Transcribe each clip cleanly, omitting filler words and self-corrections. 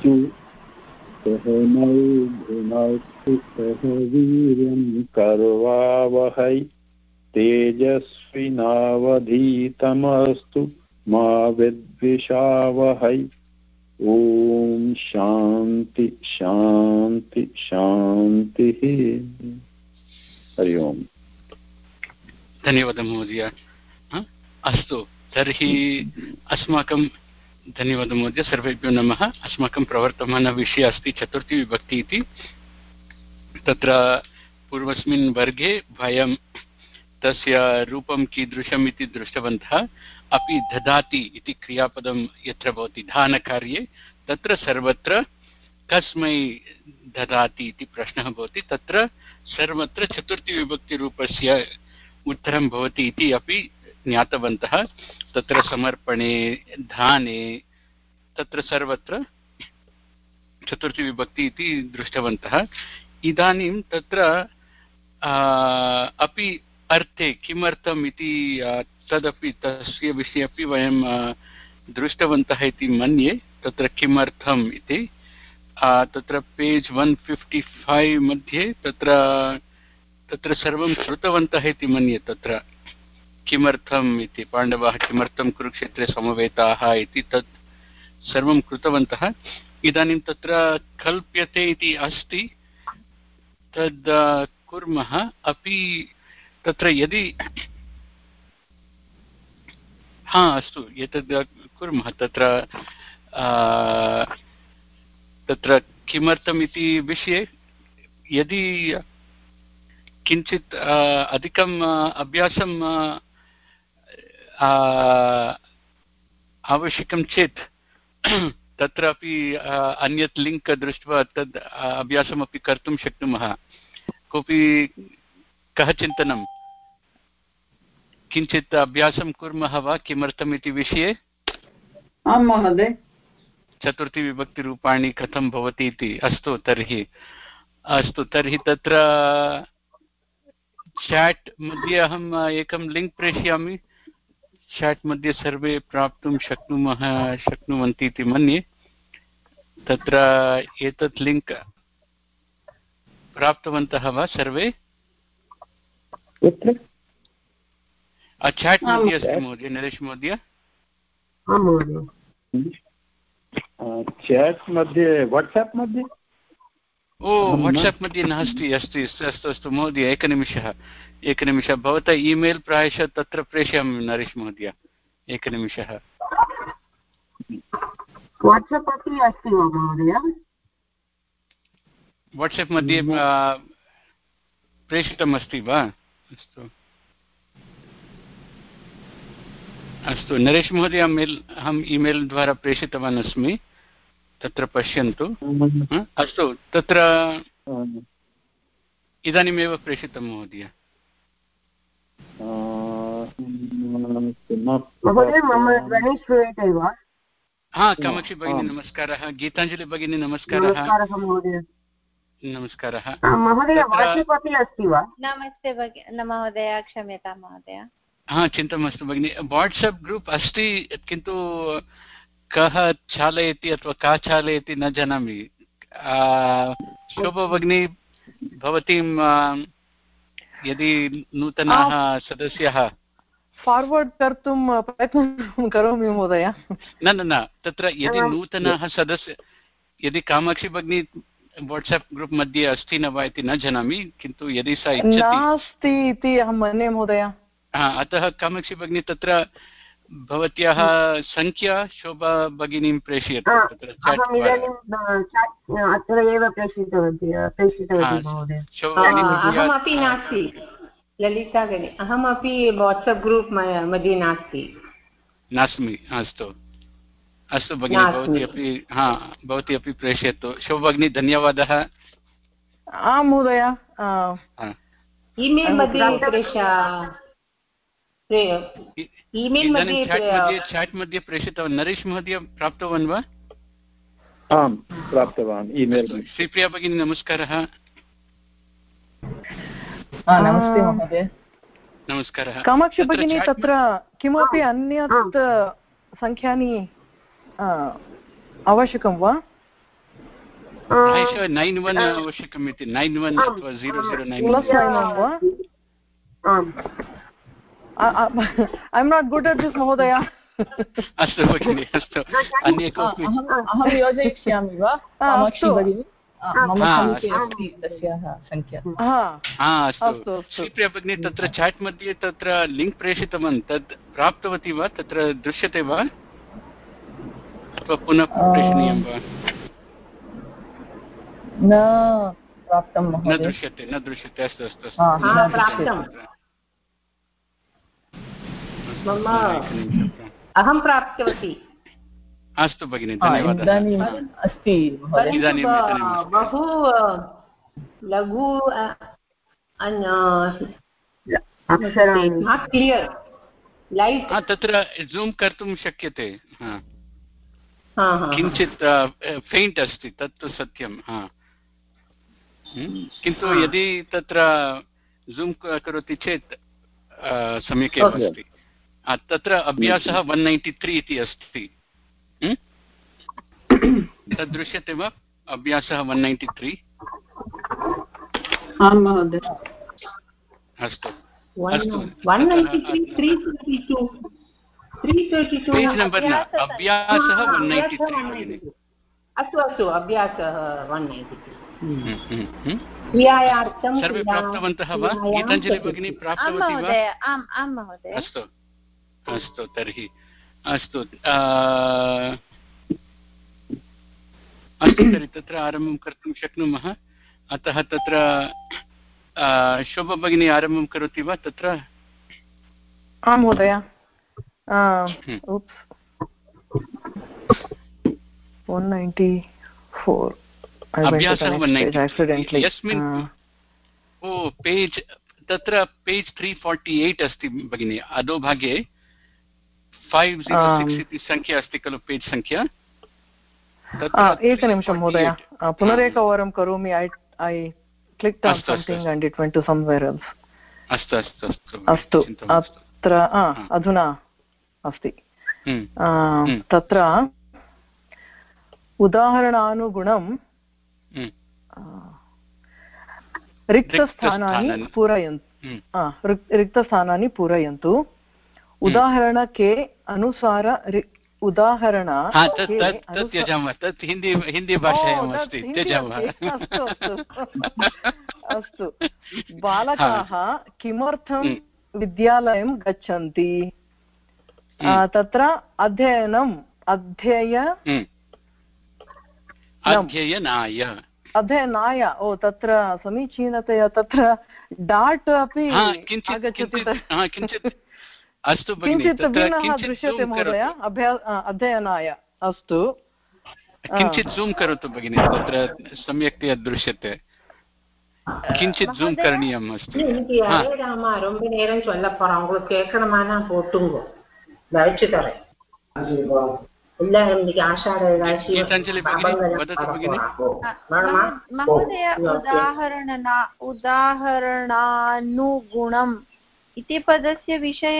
सहनौ भुनक्तु सह वीर्यं करवावहै तेजस्विनावधीतमस्तु मा विद्विषावहै। ओम शांति शांति शांति। हरि ओम। धन्यवादः महोदय। अस्तु तर्हि अस्माकं धन्यवादः महोदय, सर्वेभ्यो नमः। अस्माकं प्रवर्तमानविषयः अस्ति चतुर्थी विभक्ति इति। तत्र पूर्वस्मिन् वर्गे वयं तस्य रूपं कीदृशम् इति दृष्टवन्तः। अपि ददाति इति क्रियापदं यत्र भवति धानकार्ये, तत्र सर्वत्र कस्मै ददाति इति प्रश्नः भवति। तत्र सर्वत्र चतुर्थी विभक्तिरूपस्य उत्तरं भवति इति अपि ज्ञातवन्तः। तत्र समर्पणे, दाने, तत्र सर्वत्र चतुर्थी विभक्ति इति दृष्टवन्तः। इदानीं तत्र अपि अर्थे किमर्थम् इति तदपि तस्य विषये अपि वयं दृष्टवन्तः इति मन्ये। तत्र किमर्थम् इति तत्र पेज् 155 मध्ये तत्र सर्वं श्रुतवन्तः इति मन्ये। तत्र किमर्थम् इति, पाण्डवाः किमर्थं कुरुक्षेत्रे समवेताः इति तत् सर्वं कृतवन्तः। इदानीं तत्र कल्प्यते इति अस्ति, तद् कुर्मः। अपि तत्र यदि अस्तु एतद् कुर्मः। तत्र किमर्थम् इति विषये यदि किञ्चित् अधिकम् अभ्यासं आवश्यकं चेत् तत्रापि अन्यत् लिङ्क् दृष्ट्वा तद् अभ्यासमपि कर्तुं शक्नुमः। कोऽपि कः चिन्तनं, किञ्चित् अभ्यासं कुर्मः वा किमर्थम् इति विषये? आं महोदय। चतुर्थी विभक्तिरूपाणि कथं भवति इति। अस्तु तर्हि तत्र चाट् मध्ये अहम् एकं लिङ्क् प्रेषयामि। चाट् मध्ये सर्वे प्राप्तुं शक्नुवन्ति इति मन्ये। तत्र एतत् लिङ्क् प्राप्तवन्तः वा सर्वे? चाट् मध्ये अस्ति महोदय, नरेश महोदय। चाट् मध्ये, वाट्साप् मध्ये? वाट्साप् मध्ये नास्ति। अस्तु महोदय, एकनिमिषः। भवतः ईमेल् प्रायशः तत्र प्रेषयामि नरेश महोदय। एकनिमिषः। वाट्साप् अपि अस्ति वा महोदय? वाट्साप् मध्ये प्रेषितमस्ति वा? अस्तु नरेश महोदय, अहम् ईमेल् द्वारा प्रेषितवान् अस्मि, तत्र पश्यन्तु। अस्तु, तत्र इदानीमेव प्रेषितं महोदय। कामाक्षी भगिनी नमस्कारः। गीताञ्जलि भगिनी नमस्कारः। नमस्कारः महोदय। वाट्सप् अपि अस्ति वा? नमस्ते महोदय, क्षम्यतां महोदय। चिन्ता मास्तु भगिनि। वाट्सप् ग्रूप् अस्ति, किन्तु कः चालयति अथवा का चालयति न जानामि। शोभा भगिनी, भवतीं यदि नूतनाः सदस्याः फार्वर्ड् कर्तुं प्रयत्नं करोमि महोदय। न तत्र यदि नूतनाः सदस्य, यदि कामाक्षी भगिनी वाट्सप् ग्रूप् मध्ये अस्ति न वा इति न जानामि, किन्तु यदि सा इच्छति। नास्ति इति अहं मन्ये महोदय। अतः कामाक्षी भगिनी तत्र भवत्याः सङ्ख्या शोभा भगिनीं प्रेषयतु। अहमपि नास्ति ललिता भगिनी, अहमपि वाट्सप् ग्रूप् मध्ये नास्मि। अस्तु भगिनी, भवती अपि प्रेषयतु। शोभा भगिनी धन्यवादः। आं महोदय। ईमेल् मध्ये चाट् मध्ये प्रेषितवान्। नरेश महोदय प्राप्तवान् वा? आं प्राप्तवान् ईमेल्। श्रीप्रिया भगिनी नमस्कारः। नमस्ते महोदय। नमस्कारः। कामाक्षी भगिनी, तत्र किमपि अन्यत् सङ्ख्यानि आवश्यकं वा? प्रायशः 91 आवश्यकम् इति 91 अथवा 0091 वा I am not good at this महोदय अस्तु भगिनि अस्तु अन्ये कोऽपि अहं योजयिष्यामि वा कामाक्षी भगिनी मम समीपे अस्ति तस्याः संख्या अस्तु श्रीप्रिया भगिनी तत्र चाट् मध्ये तत्र लिङ्क् प्रेषितवान् तत् प्राप्तवती वा तत्र दृश्यते वा अथवा पुनः प्रेषणीयं वा न प्राप्तं न दृश्यते अस्तु अस्तु अहं प्राप्तवती अस्तु भगिनि धन्यवादः इदानीम् अस्ति इदानीं बहु लघु क्लियर् लैट् तत्र जूम् कर्तुं शक्यते किञ्चित् फेण्ट् अस्ति तत्तु सत्यं किन्तु यदि तत्र जूम् करोति चेत् सम्यक् एव अस्ति तत्र अभ्यासः 193 इति अस्ति तद् दृश्यते वा अभ्यासः 193 आं महोदय अस्तु 193 332 पेज् नम्बर् न अभ्यासः 193 अस्तु अभ्यासः 193 क्रियायार्थं सर्वे प्राप्तवन्तः वा गीताञ्जलि भगिनी प्राप्तवती वा आं महोदय अस्तु तर्हि अस्तु तर्हि तत्र आरम्भं कर्तुं शक्नुमः अतः तत्र शोभा भगिनी आरम्भं करोति वा तत्र आं महोदय अभ्यासः 193 यस्मिन् पेज् तत्र पेज् 348 अस्ति भगिनी अधोभागे 506 इति संख्या अस्ति खलु पेज् संख्या एकनिमिषं महोदय पुनरेकवारं करोमि I clicked on something and it went to somewhere else अस्तु अत्र अधुना अस्ति तत्र उदाहरणानुगुणं रिक्तस्थानानि पूरयन्तु उदाहरणके अनुसार उदाहरण त्यजामः तत् हिन्दी भाषायाम् अस्ति त्यजामः अस्तु बालकाः किमर्थं विद्यालयं गच्छन्ति तत्र अध्ययनाय तत्र समीचीनतया तत्र डाट् अपि आगच्छति किञ्चित् अस्तु किञ्चित् भिन्नः दृश्यते महोदय अध्ययनाय अस्तु किञ्चित् जूम् करोतु भगिनि तत्र सम्यक्तया दृश्यते किञ्चित् जूम् करणीयम् अस्ति ரொம்ப நேரம் சொல்ல போறேன் உங்களுக்கு கேட்கணுமானா போட்டுங்க வச்சு தரேன் இல்ல இன்னைக்கு ஆஷாಢ गीताञ्जलि भगिनी वदतु भगिनि महोदय उदाहरणानुगुणम् इति पदस्य विषये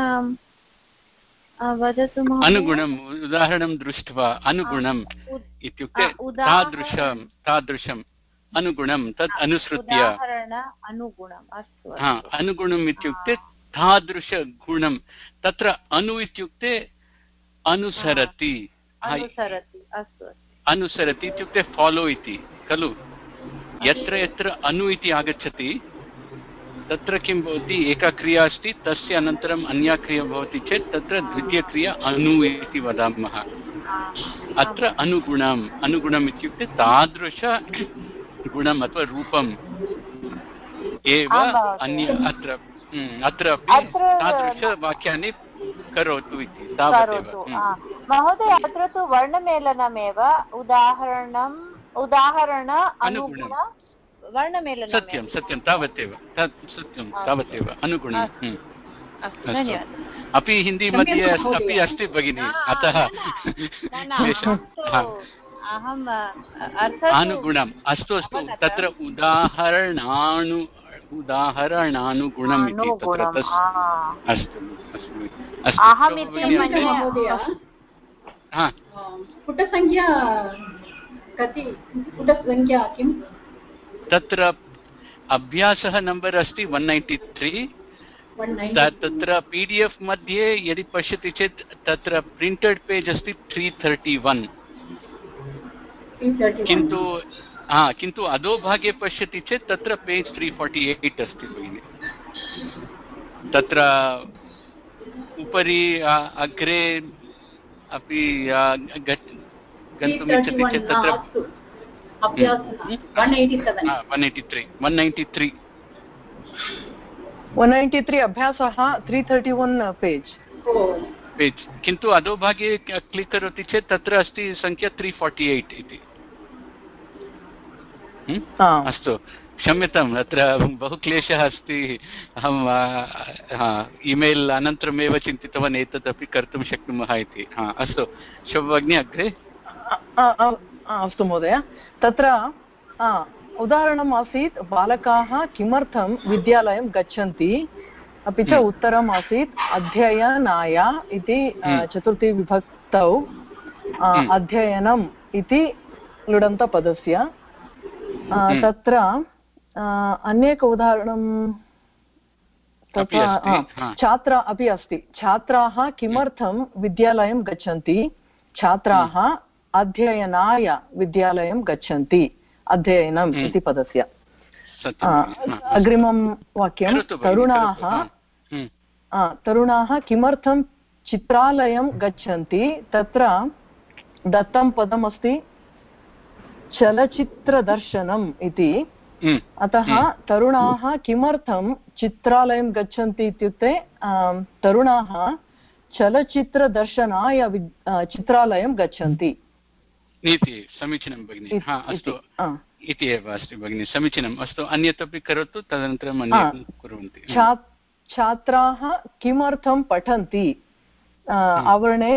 वदतु अनुगुणम् उदाहरणं दृष्ट्वा अनुगुणम् इत्युक्ते तादृशम् अनुगुणं तत् अनुसृत्य अनुगुणम् इत्युक्ते तादृशगुणं तत्र अनु इत्युक्ते अनुसरति अनुसरति इत्युक्ते फालो इति खलु यत्र यत्र अनु इति आगच्छति तत्र किं भवति एका क्रिया अस्ति तस्य अनन्तरम् अन्या क्रिया भवति चेत् तत्र द्वितीयक्रिया अनु इति वदामः अत्र अनुगुणम् इत्युक्ते तादृशगुणम् अथवा रूपम् एव अन्य अत्रापि तादृशवाक्यानि करोतु इति तावदेव महोदय अत्र तु वर्णमेलनमेव उदाहरण अनुगुण वर्णमेलनं सत्यं तावदेव अनुगुणम् अपि हिन्दी मध्ये अपि अस्ति भगिनि अतः अनुगुणम् अस्तु तत्र उदाहरणानुगुणम् इति तत्र अस्तु पुटसङ्ख्या कति पुटसङ्ख्या किं तत्र अभ्यासः नम्बर् अस्ति 193 तत्र PDF मध्ये यदि पश्यति चेत् तत्र प्रिण्टेड् पेज् अस्ति 331 किन्तु अधोभागे पश्यति चेत् तत्र पेज् 348 अस्ति भगिनि तत्र उपरि अग्रे अपि गन्तुम् इच्छति चेत् तत्र 193 अभ्यासः 331 पेज् किन्तु अधोभागे क्लिक् करोति चेत् तत्र अस्ति संख्या 348 इति अस्तु क्षम्यताम् अत्र बहु क्लेशः अस्ति अहम् ईमेल् अनन्तरमेव चिन्तितवान् एतदपि कर्तुं शक्नुमः इति अस्तु शोभभगिनी अग्रे अस्तु महोदय तत्र उदाहरणम् आसीत् बालकाः किमर्थं विद्यालयं गच्छन्ति अपि च उत्तरम् आसीत् अध्ययनाय इति चतुर्थी विभक्तौ अध्ययनम् इति लुडन्तपदस्य तत्र अन्येक उदाहरणं तत्र छात्रा अपि अस्ति छात्राः किमर्थं विद्यालयं गच्छन्ति छात्राः अध्ययनाय विद्यालयं गच्छन्ति अध्ययनम् इति पदस्य अग्रिमं वाक्यं तरुणाः किमर्थं चित्रालयं गच्छन्ति तत्र दत्तं पदमस्ति चलचित्रदर्शनम् इति अतः तरुणाः किमर्थं चित्रालयं गच्छन्ति इत्युक्ते तरुणाः चलचित्रदर्शनाय चित्रालयं गच्छन्ति इति समीचीनं भगिनि अस्तु इति एव अस्ति भगिनि समीचीनम् अस्तु अन्यत् अपि करोतु तदनन्तरम् अन्यत् कुर्वन्ति छात्राः किमर्थं पठन्ति आवरणे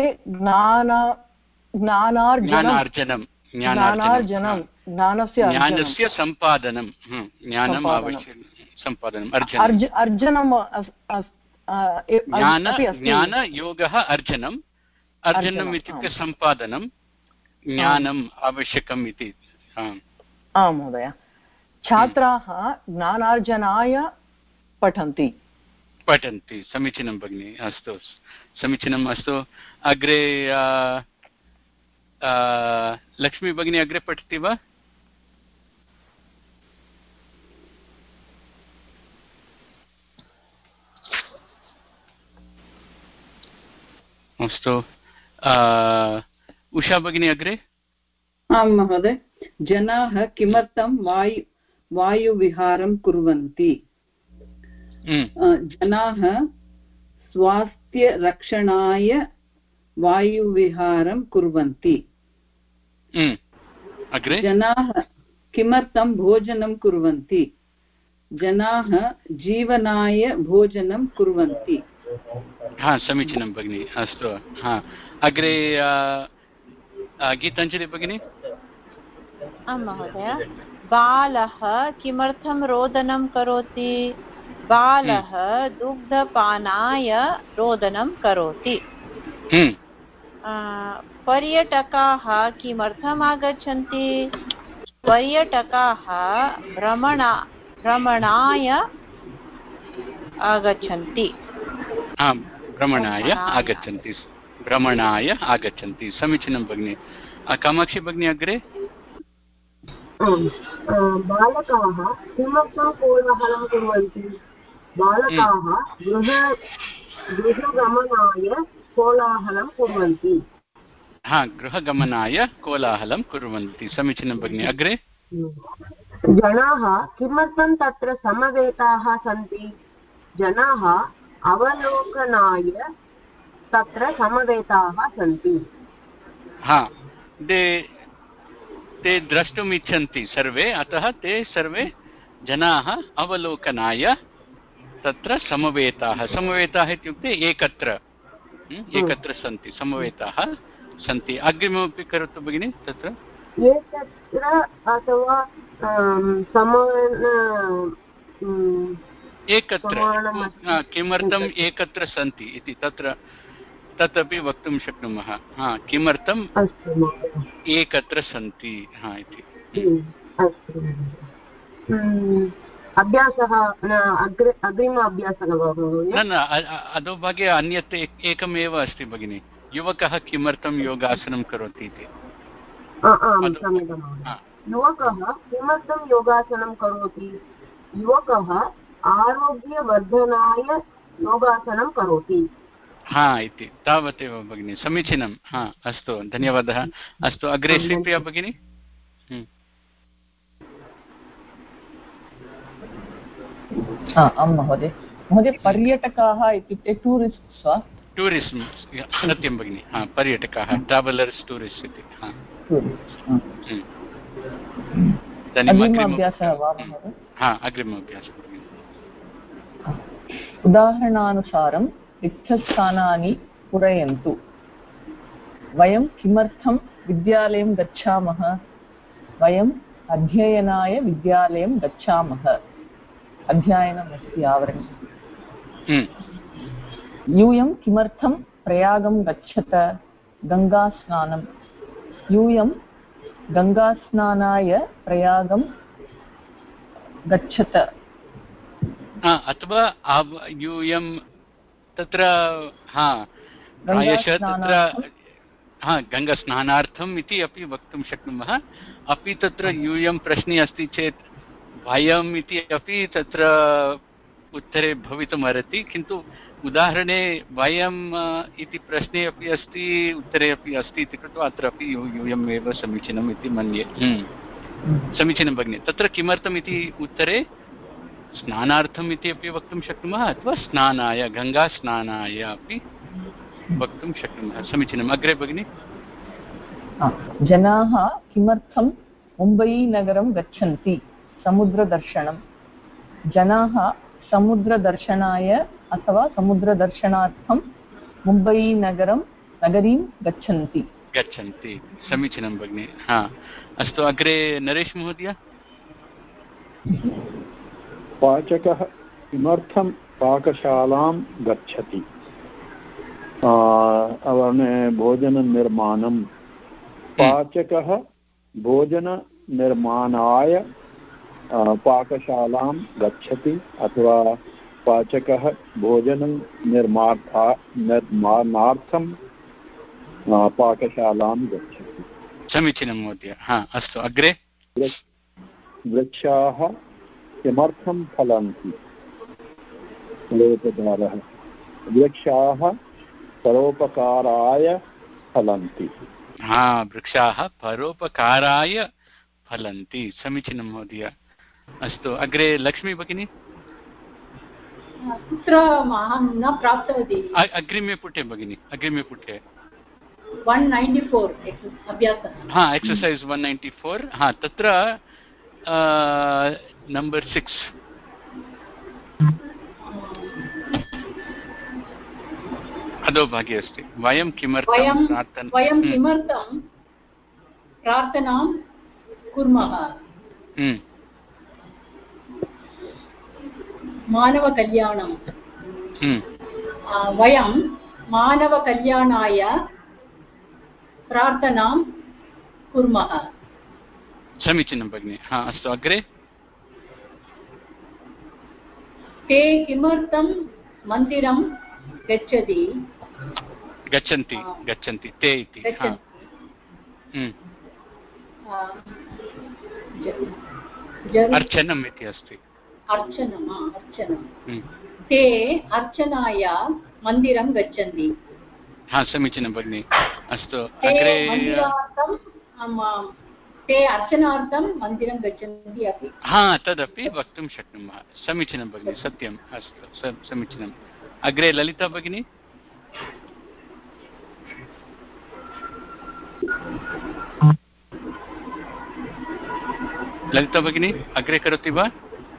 ज्ञानस्य सम्पादनं ज्ञानम् आवश्यकं सम्पादनम् ज्ञानयोगः अर्जनम् इत्युक्ते सम्पादनं ज्ञानम् आवश्यकम् इति आं महोदय छात्राः ज्ञानार्जनाय पठन्ति समीचीनं भगिनि अस्तु समीचीनम् अस्तु अग्रे लक्ष्मी भगिनी अग्रे पठति वा अस्तु उषा भगिनी अग्रे आं महोदय जनाः किमर्थं वायुविहारं कुर्वन्ति जनाः स्वास्थ्यरक्षणाय वायुविहारं कुर्वन्ति जनाः किमर्थं भोजनं कुर्वन्ति जनाः जीवनाय भोजनं कुर्वन्ति समीचीनं भगिनि अस्तु अग्रे गीताञ्जलि भगिनी आं महोदय बालः किमर्थं रोदनं करोति बालः दुग्धपानाय रोदनं करोति पर्यटकाः किमर्थम् आगच्छन्ति पर्यटकाः भ्रमणाय आगच्छन्ति भ्रमणाय आगच्छन्ति समीचीनं भगिनि कामाक्षी भगिनी अग्रे बालकाः किमर्थं कोलाहलं कुर्वन्ति बालकाः गृहगमनाय कोलाहलं कुर्वन्ति गृहगमनाय कोलाहलं कुर्वन्ति समीचीनं भगिनि अग्रे जनाः किमर्थं तत्र समवेताः सन्ति जनाः अवलोकनाय तत्र समवेताः सन्ति ते द्रष्टुम् इच्छन्ति सर्वे अतः ते सर्वे जनाः अवलोकनाय तत्र समवेताः इत्युक्ते एकत्र सन्ति समवेताः सन्ति अग्रिममपि करोतु भगिनि तत्र एकत्र अथवा एकत्र किमर्थम् एकत्र सन्ति इति तत्र तदपि वक्तुं शक्नुमः। हा, किमर्थम् एकत्र सन्ति इति। अभ्यासः अग्रिम अभ्यासः न अधोभागे अन्यत् एकमेव अस्ति भगिनि, युवकः किमर्थं योगासनं करोति इति। युवकः किमर्थं योगासनं करोति? युवकः आरोग्यवर्धनाय योगासनं करोति। इति तावदेव भगिनि, समीचीनं। अस्तु, धन्यवादः। अस्तु, अग्रे श्रीप्रिया भगिनि। आं महोदय। पर्यटकाः इत्युक्ते टूरिस्ट्स् वा? टूरिस्म्, सत्यं भगिनि। पर्यटकाः, ट्रावेलर्स्, टूरिस्ट् इति। अग्रिमाभ्यासः वा महोदय? अग्रिमाभ्यासः। उदाहरणानुसारं रिक्तस्थानानि पूरयन्तु। वयं किमर्थं विद्यालयं गच्छामः? वयम् अध्ययनाय विद्यालयं गच्छामः। अध्ययनम् अस्ति आवरणं। यूयं किमर्थं प्रयागं गच्छत? गङ्गास्नानं। यूयं गङ्गास्नानाय प्रयागं गच्छत। अथवा यूयं तत्र प्रायशः तत्र गङ्गास्नानार्थम् इति अपि वक्तुं शक्नुमः। अपि तत्र यूयं प्रश्ने अस्ति चेत् वयम् इति अपि तत्र उत्तरे भवितुमर्हति, किन्तु उदाहरणे वयम् इति प्रश्ने अपि अस्ति, उत्तरे अपि अस्ति इति कृत्वा अत्रापि यूयम् एव समीचीनम् इति मन्ये। समीचीनं भगिनि। तत्र किमर्थम् इति उत्तरे स्नानार्थम् इति अपि वक्तुं शक्नुमः, अथवा स्नानाय, गङ्गास्नानाय अपि वक्तुं शक्नुमः। समीचीनम्। अग्रे भगिनि। जनाः किमर्थं मुम्बईनगरं गच्छन्ति? समुद्रदर्शनं। जनाः समुद्रदर्शनाय अथवा समुद्रदर्शनार्थं नगरीं गच्छन्ति। समीचीनं भगिनि। अस्तु, अग्रे नरेश महोदय। पाचकः किमर्थं पाकशालां गच्छति? भोजननिर्माणं। पाचकः भोजननिर्माणाय पाकशालां गच्छति, अथवा पाचकः भोजनं निर्माणार्थं पाकशालां गच्छति। समीचीनं महोदय। अस्तु, अग्रे। वृक्षाः किमर्थं फलन्ति? लोपकारः। वृक्षाः परोपकाराय फलन्ति। वृक्षाः परोपकाराय फलन्ति। समीचीनं महोदय। अस्तु, अग्रे लक्ष्मी भगिनी। कुत्र अहं न प्राप्तवती? अग्रिमे पुटे भगिनी, अग्रिमे पुटे 194 अभ्यासः। एक्सर्सैस् 194। तत्र नम्बर् 6 अधोभागे अस्ति। वयं किमर्थं प्रार्थनां कुर्मः? मानवकल्याणं। वयं मानवकल्याणाय प्रार्थनां कुर्मः। समीचीनं भगिनि। अस्तु, अग्रे। ते किमर्थं मन्दिरं गच्छन्ति? ते इति। अर्चनम् इति अस्ति। अर्चनं। ते अर्चनाय मन्दिरं गच्छन्ति। समीचीनं भगिनि। अस्तु, अग्रे। ते अर्चनार्थं मन्दिरं गच्छन्ति अपि। तदपि वक्तुं शक्नुमः। समीचीनं भगिनि, सत्यम्। अस्तु, समीचीनम्। अग्रे ललिता भगिनी। ललिता भगिनी अग्रे करोति वा?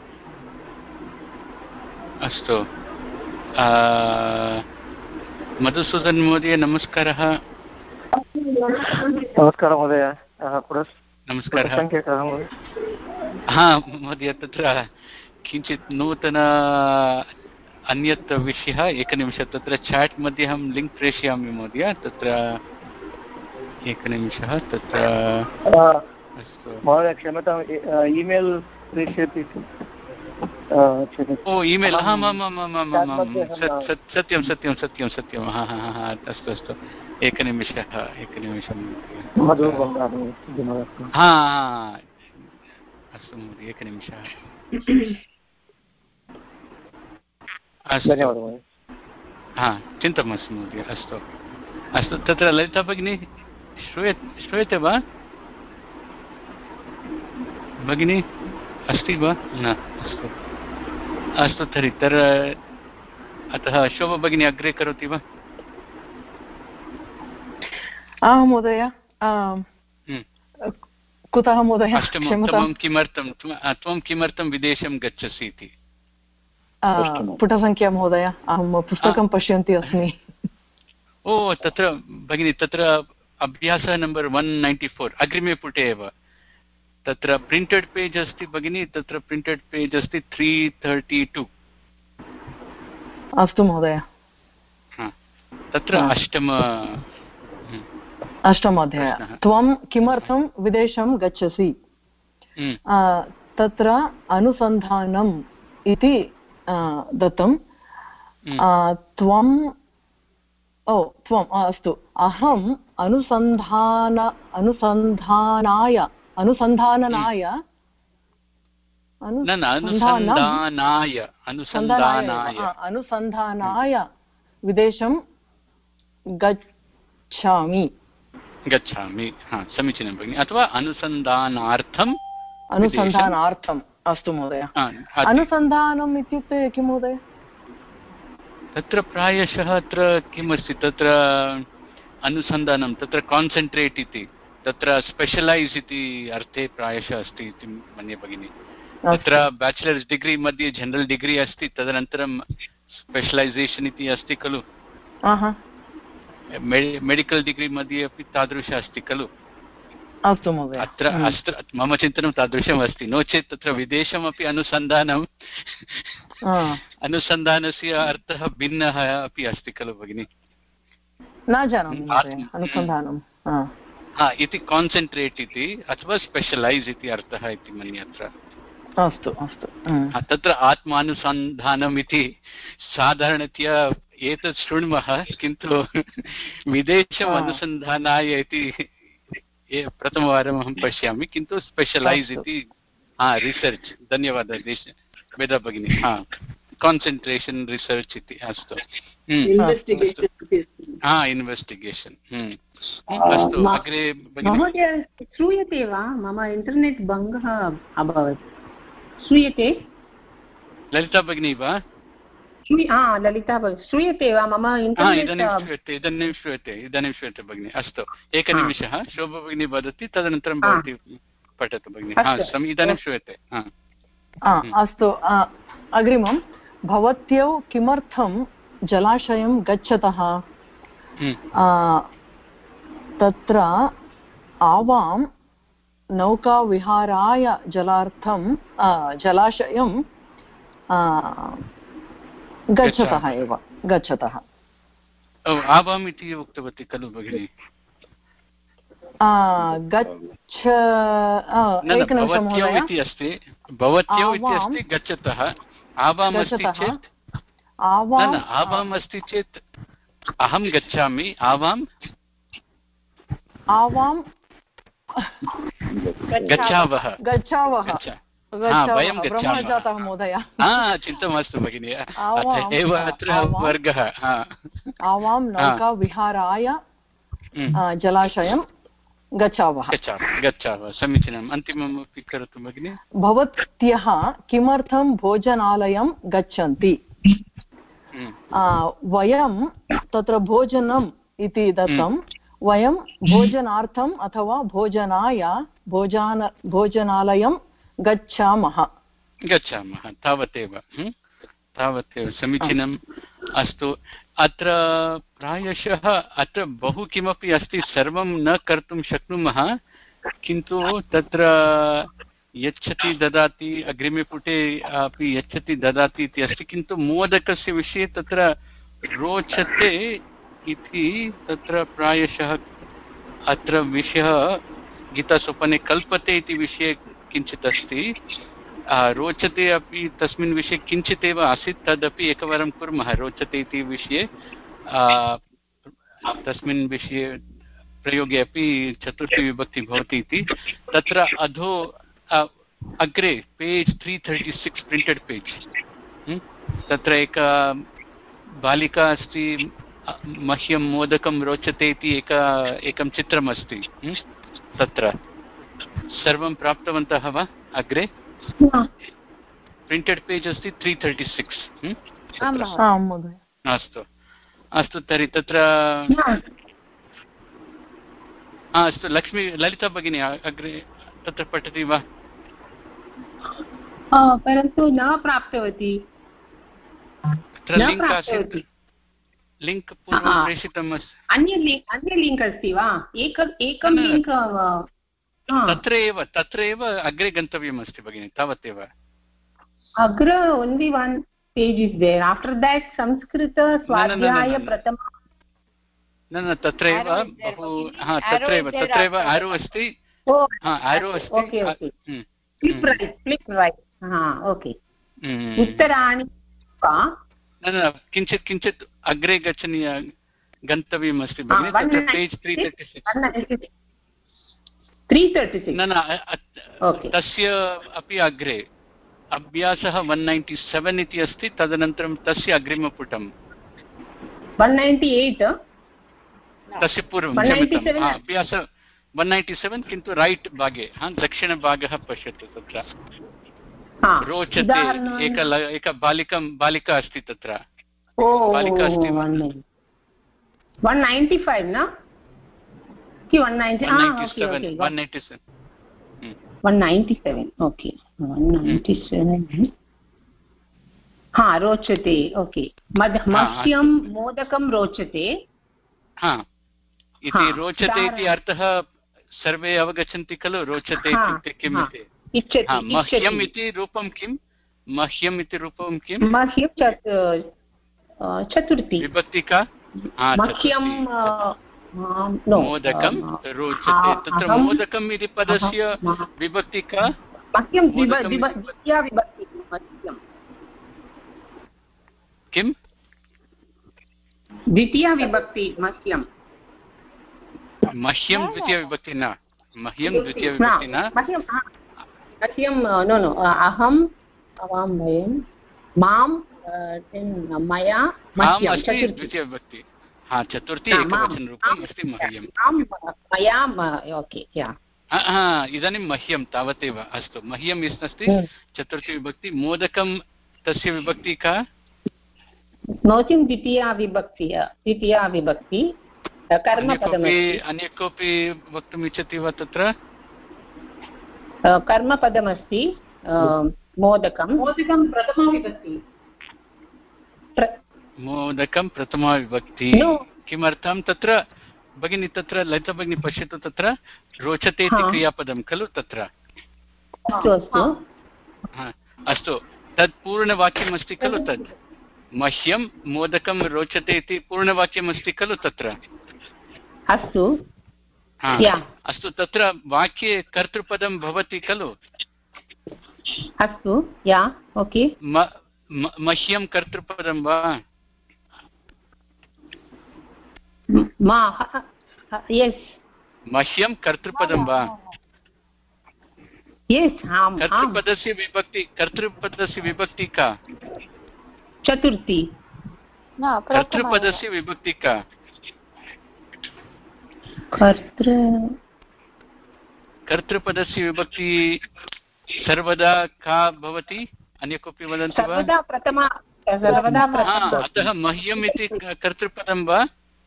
अस्तु, मधुसूदन महोदय नमस्कारः। नमस्कारः महोदय। नमस्कारः महोदय। तत्र किञ्चित् नूतन अन्यत् विषयः एकनिमिषं तत्र चाट् मध्ये अहं लिङ्क् प्रेषयामि महोदय तत्र एकनिमिषः तत्र महोदय क्षम्यताम् ईमेल् प्रेषयति ओ ईमेल् सत्यं सत्यं सत्यं सत्यं हा हा हा अस्तु अस्तु एकनिमिषं हा अस्तु महोदय एकनिमिषः अस्तु हा चिन्ता मास्तु महोदय अस्तु अस्तु तत्र ललिता भगिनी श्रूयते वा भगिनी अस्ति वा न अस्तु अस्तु तर्हि अतः शोभा भगिनी अग्रे करोति वा महोदय कुतः महोदय त्वं किमर्थं विदेशं गच्छसि इति पुटसङ्ख्या महोदय अहं पुस्तकं पश्यन्ती अस्मि ओ तत्र भगिनी तत्र अभ्यासः नम्बर् 194 अग्रिमे पुटे एव तत्र प्रिण्टेड् पेज् अस्ति भगिनी तत्र प्रिण्टेड् पेज् अस्ति 332 अस्तु महोदय तत्र अष्टमोऽध्याय त्वं किमर्थं विदेशं गच्छसि तत्र अनुसन्धानम् इति दत्तं त्वम् अस्तु अहम् अनुसन्धानाय विदेशं गच्छामि समीचीनं भगिनि अथवा अनुसन्धानार्थम् अस्तु महोदय अनुसन्धानम् इत्युक्ते किं महोदय तत्र प्रायशः अत्र किमस्ति तत्र अनुसन्धानं तत्र कान्सन्ट्रेट् इति तत्र स्पेशलैस् इति अर्थे प्रायशः अस्ति इति मन्ये भगिनि तत्र ब्याचलर्स् डिग्री मध्ये जनरल् डिग्री अस्ति तदनन्तरं स्पेशलैसेशन् इति अस्ति खलु मेडिकल् डिग्री मध्ये अपि तादृश अस्ति खलु अस्तु महोदय अत्र मम चिन्तनं तादृशम् अस्ति नो चेत् तत्र विदेशमपि अनुसन्धानस्य अर्थः भिन्नः अपि अस्ति खलु भगिनि न जानामि अनुसन्धानं इति कान्सन्ट्रेट् इति अथवा स्पेशलैस् इति अर्थः इति मन्ये अत्र अस्तु अस्तु तत्र आत्मानुसन्धानम् इति साधारणतया एतत् शृण्मः किन्तु विदेशम् अनुसन्धानाय इति प्रथमवारम् अहं पश्यामि किन्तु स्पेशलैस् इति रिसर्च् धन्यवादः वेदा भगिनी कान्सन्ट्रेशन् रिसर्च् इति अस्तु इन्वेस्टिगेशन् अस्तु अग्रे महोदय श्रूयते वा मम इण्टर्नेट् भङ्गः अभवत् श्रूयते ललिता भगिनी वा ललिता श्रूयते वा मम इदानीं श्रूयते भगिनि अस्तु एकनिमिषः शोभा भगिनी वदति तदनन्तरं भवती पठतु भगिनि इदानीं श्रूयते अस्तु अग्रिमं भवत्यौ किमर्थं जलाशयं गच्छतः तत्र आवां नौकाविहाराय जलाशयं गच्छतः आवाम् इति उक्तवती खलु भगिनि भवत्यौ इति अस्ति गच्छतः आवाम् अस्ति चेत् अहं गच्छामि आवां गच्छावः वयं गच्छामः महोदय चिन्ता मास्तु भगिनि एव अत्र वर्गः आवां नौकाविहाराय जलाशयं गच्छावः समीचीनम् अन्तिममपि करोतु भगिनि भवत्यः किमर्थं भोजनालयं गच्छन्ति वयं तत्र भोजनम् इति दत्तं वयं भोजनार्थम् अथवा भोजनालयं गच्छामः तावदेव समीचीनम् अस्तु अत्र प्रायशः अत्र बहु किमपि अस्ति सर्वं न कर्तुं शक्नुमः किन्तु तत्र यच्छति ददाति, अग्रिमे पुटे अपि यच्छति ददाति इति अस्ति, किन्तु मोदकस्य विषये तत्र रोचते इति तत्र प्रायशः अत्र विषयः गीतासोपाने कल्पते इति विषये किञ्चित् अस्ति। रोचते अपि तस्मिन् विषये किञ्चित् एव आसीत्, तदपि एकवारं कुर्मः। रोचते इति विषये तस्मिन् विषये प्रयोगे अपि चतुर्थी विभक्ति भवति इति। तत्र अधो अग्रे पेज् 336 प्रिण्टेड् पेज्, तत्र एका बालिका अस्ति, मह्यं मोदकं रोचते इति एकं चित्रमस्ति। तत्र सर्वं प्राप्तवन्तः वा? अग्रे प्रिण्टेड् पेज् अस्ति 336। अस्तु अस्तु, तर्हि तत्र अस्तु, ललिता भगिनी अग्रे तत्र पठति वा? परन्तु न प्राप्तवती। लिङ्क् आसीत्, लिङ्क् पूर्वं प्रेषितम् अस्ति। अन्य लिङ्क् अस्ति वा? एकं लिङ्क् तत्र एव अग्रे गन्तव्यम् अस्ति भगिनि, तावदेव। अग्र only one page is there, after that Sanskrit स्वाध्याय प्रथम। न तत्रैव बहु, तत्रैव आरो अस्ति, आरो अस्ति। Click right, okay. उत्तराणि न किञ्चित् अग्रे गन्तव्यम् अस्ति भगिनि, तत्र पेज् 336। 336 न तस्य अपि अग्रे अभ्यासः 197 इति अस्ति, तदनन्तरं तस्य अग्रिमपुटं 198, तस्य पूर्वं अभ्यास 197, किन्तु रैट् भागे, दक्षिणभागः पश्यतु। तत्र रोचते, एक बालिका अस्ति, तत्र बालिका अस्ति। 195 न कि 197? 197 ओके, 197 रोचते, ओके। मह्यं मोदकं रोचते इति। रोचते इति अर्थः सर्वे अवगच्छन्ति खलु? रोचते इत्युक्ते किम् इति। मह्यम् इति रूपं किं? मह्यम् इति रूपं किं? मह्यं चतुर्थी विभक्ति का? मह्यं मोदकं रोचते। तत्र मोदकम् इति पदस्य विभक्ति का? मह्यं द्वितीया विभक्ति। किं? द्वितीया विभक्ति मह्यं। मह्यं द्वितीया विभक्ति न, मह्यं द्वितीया विभक्ति न। मह्यं नो अहं वयं मां मया मह्यं द्वितीया विभक्ति। चतुर्थी एकवचन रूपम् अस्ति मह्यं। मया ओके या। इदानीं मह्यं तावदेव। अस्तु, मह्यम् अस्ति चतुर्थी विभक्ति। मोदकं तस्य विभक्ति का? नो चेत् द्वितीया विभक्ति कर्मपदमस्ति। अन्य कोऽपि वक्तुम् इच्छति वा? तत्र कर्मपदमस्ति मोदकं प्रथमा विभक्ति। मोदकं प्रथमा विभक्ति। किमर्थं तत्र भगिनी? तत्र ललिता भगिनी पश्यतु, तत्र रोचते इति क्रियापदं खलु तत्र? अस्तु, तत् पूर्णवाक्यमस्ति खलु? तद् मह्यं मोदकं रोचते इति पूर्णवाक्यमस्ति खलु तत्र? अस्तु अस्तु, तत्र वाक्ये कर्तृपदं भवति खलु? अस्तु, या ओके। मह्यं कर्तृपदं वा? मह्यं कर्तृपदं वा? कर्तृपदस्य विभक्ति का? चतुर्थी। कर्तृपदस्य विभक्ति का? कर्तृपदस्य विभक्ति सर्वदा का भवति? अन्य कोऽपि वदन्ति वा? अतः मह्यम् इति कर्तृपदं वा?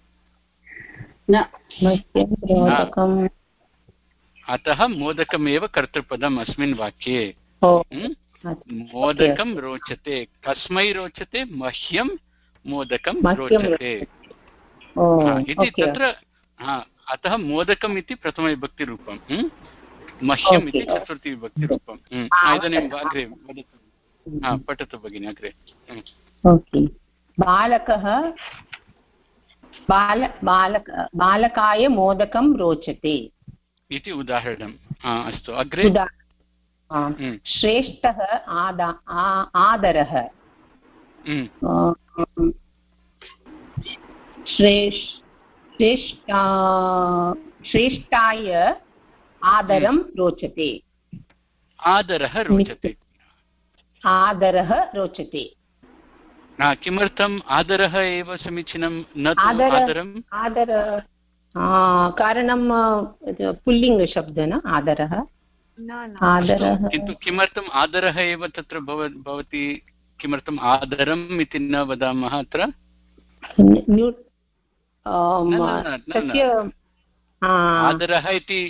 अतः मोदकमेव कर्तृपदम् अस्मिन् वाक्ये। मोदकं रोचते। कस्मै रोचते? मह्यं मोदकं रोचते इति तत्र। अतः मोदकम् इति प्रथमविभक्तिरूपम्। मह्यम् इति चतुर्थीविभक्तिरूपम्। इदानीम् अग्रे वदतु, पठतु भगिनि अग्रे। ओके, बालकः बालकाय मोदकं रोचते इति उदाहरणम्। अस्तु अग्रे। श्रेष्ठः आदरः, श्रेष्ठाय आदरं रोचते। आदरः रोचते। आदरः रोचते। किमर्थम् आदरः एव समीचीनं, न तु आदरम्? कारणं पुल्लिङ्गशब्दः न आदरः। आदरः किन्तु किमर्थम् आदरः एव तत्र भवति, किमर्थम् आदरम् इति न वदामः अत्र? आदरः इति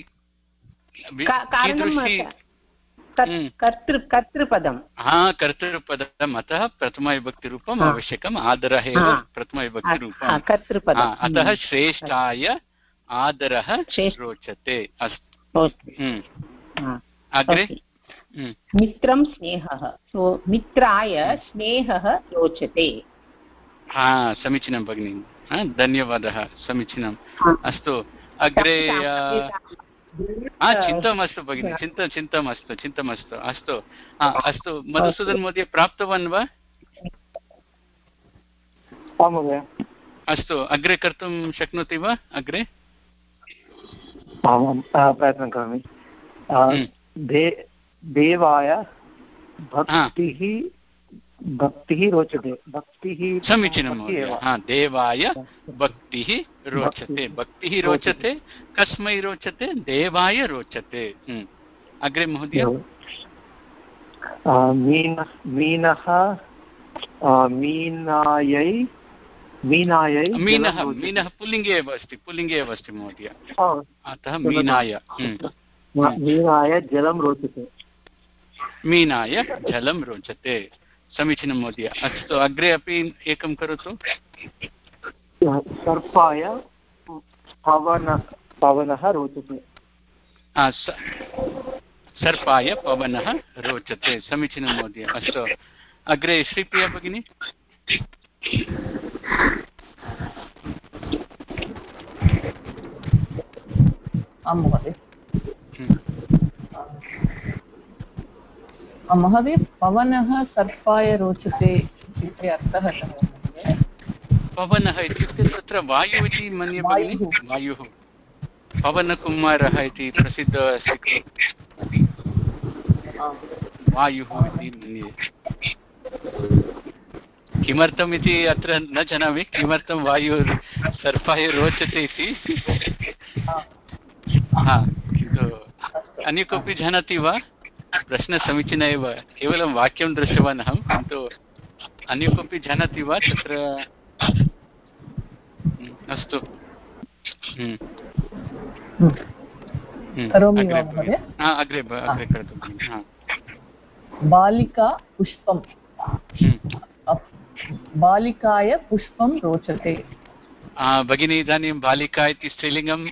कर्तृपदम्। कर्तृपदम्, अतः प्रथमविभक्तिरूपम् आवश्यकम्। आदरः एव प्रथमविभक्तिरूपम्, कर्तृपदम्। अतः श्रेष्ठाय आदरः रोचते। अस्तु अग्रे। मित्रं स्नेहः, मित्राय स्नेहः रोचते। समीचीनं भगिनि, धन्यवादः, समीचीनम्। अस्तु अग्रे। चिन्ता मास्तु भगिनि, चिन्ता मास्तु। अस्तु मधुसूदन महोदय प्राप्तवान् वा? आं महोदय। अस्तु अग्रे कर्तुं शक्नोति वा? अग्रे प्रयत्नं करोमि। देवाय भक्तिः रोचते। समीचीनं महोदय। देवाय भक्तिः रोचते। भक्तिः रोचते, कस्मै रोचते? देवाय रोचते। अग्रे महोदय। मीनः पुल्लिङ्गे एव अस्ति महोदय, अतः मीनाय। मीनाय जलं रोचते। मीनाय जलं रोचते, समीचीनं महोदय। अस्तु अग्रे अपि एकं करोतु। सर्पाय पवनः रोचते। सर्पाय पवनः रोचते, समीचीनं महोदय। अस्तु अग्रे श्रीप्रिया भगिनी। महोदय महोदय पवनः सर्पाय रोचते इत्युक्ते अर्थः कः महोदय? पवनः इत्युक्ते तत्र वायुः इति मन्ये भगिनि। वायुः, पवनकुमारः इति प्रसिद्धः अस्ति, वायुः इति मन्ये। किमर्थम् इति अत्र न जानामि, किमर्थं वायुः सर्पाय रोचते इति। किन्तु अन्य कोऽपि जानाति वा? प्रश्नः समीचीनः एव, केवलं वाक्यं दृष्टवान् अहं, किन्तु अन्य कोऽपि जानाति वा तत्र? अस्तु अग्रे करोतु। बालिका पुष्पं, बालिकाय पुष्पं रोचते। भगिनी इदानीं बालिका इति स्त्रीलिङ्गं?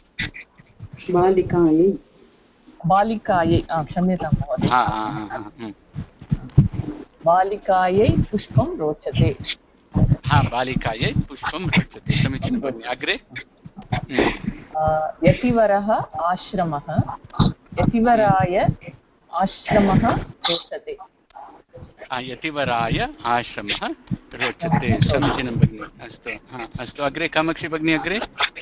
बालिकायै, क्षम्यतां महोदय, बालिकायै पुष्पं रोचते। बालिकायै पुष्पं रोचते, समीचीनं भगिनि। अग्रे। यतिवरः आश्रमः, यतिवराय आश्रमः रोचते। यतिवराय आश्रमः रोचते, समीचीनं भगिनि। अस्तु अग्रे कामाक्षी भगिनी। अग्रे।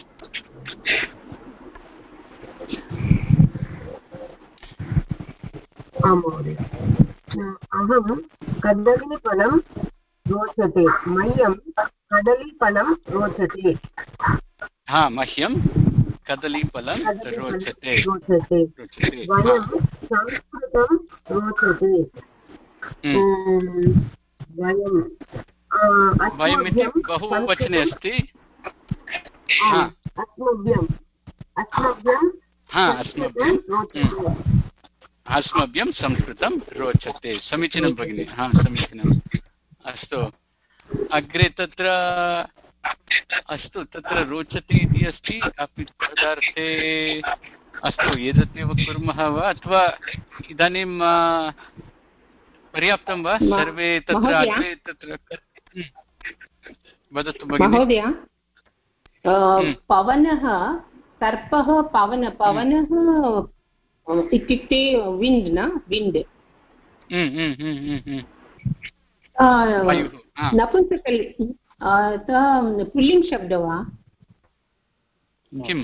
महोदय, अहं कदलीफलं रोचते, मह्यं कदलीफलं रोचते। मह्यं कदलीफलं रोचते। वयं संस्कृतं रोचते। वयम् इति बहुवचने अस्ति। अस्मभ्यं संस्कृतं रोचते, समीचीनं भगिनि। समीचीनम्। अस्तु अग्रे तत्र तत्र रोचते इति अस्ति, अपि पदार्थे अस्तु, एतदेव कुर्मः वा अथवा इदानीं पर्याप्तं वा? सर्वे तत्र अग्रे तत्र वदतु भगिनि। महोदय, पवनः, सर्पः पवनः इत्युक्ते विण्ड् न विण्ड् नपुंसकलिङ्ग पुल्लिङ्ग् शब्द वा? किं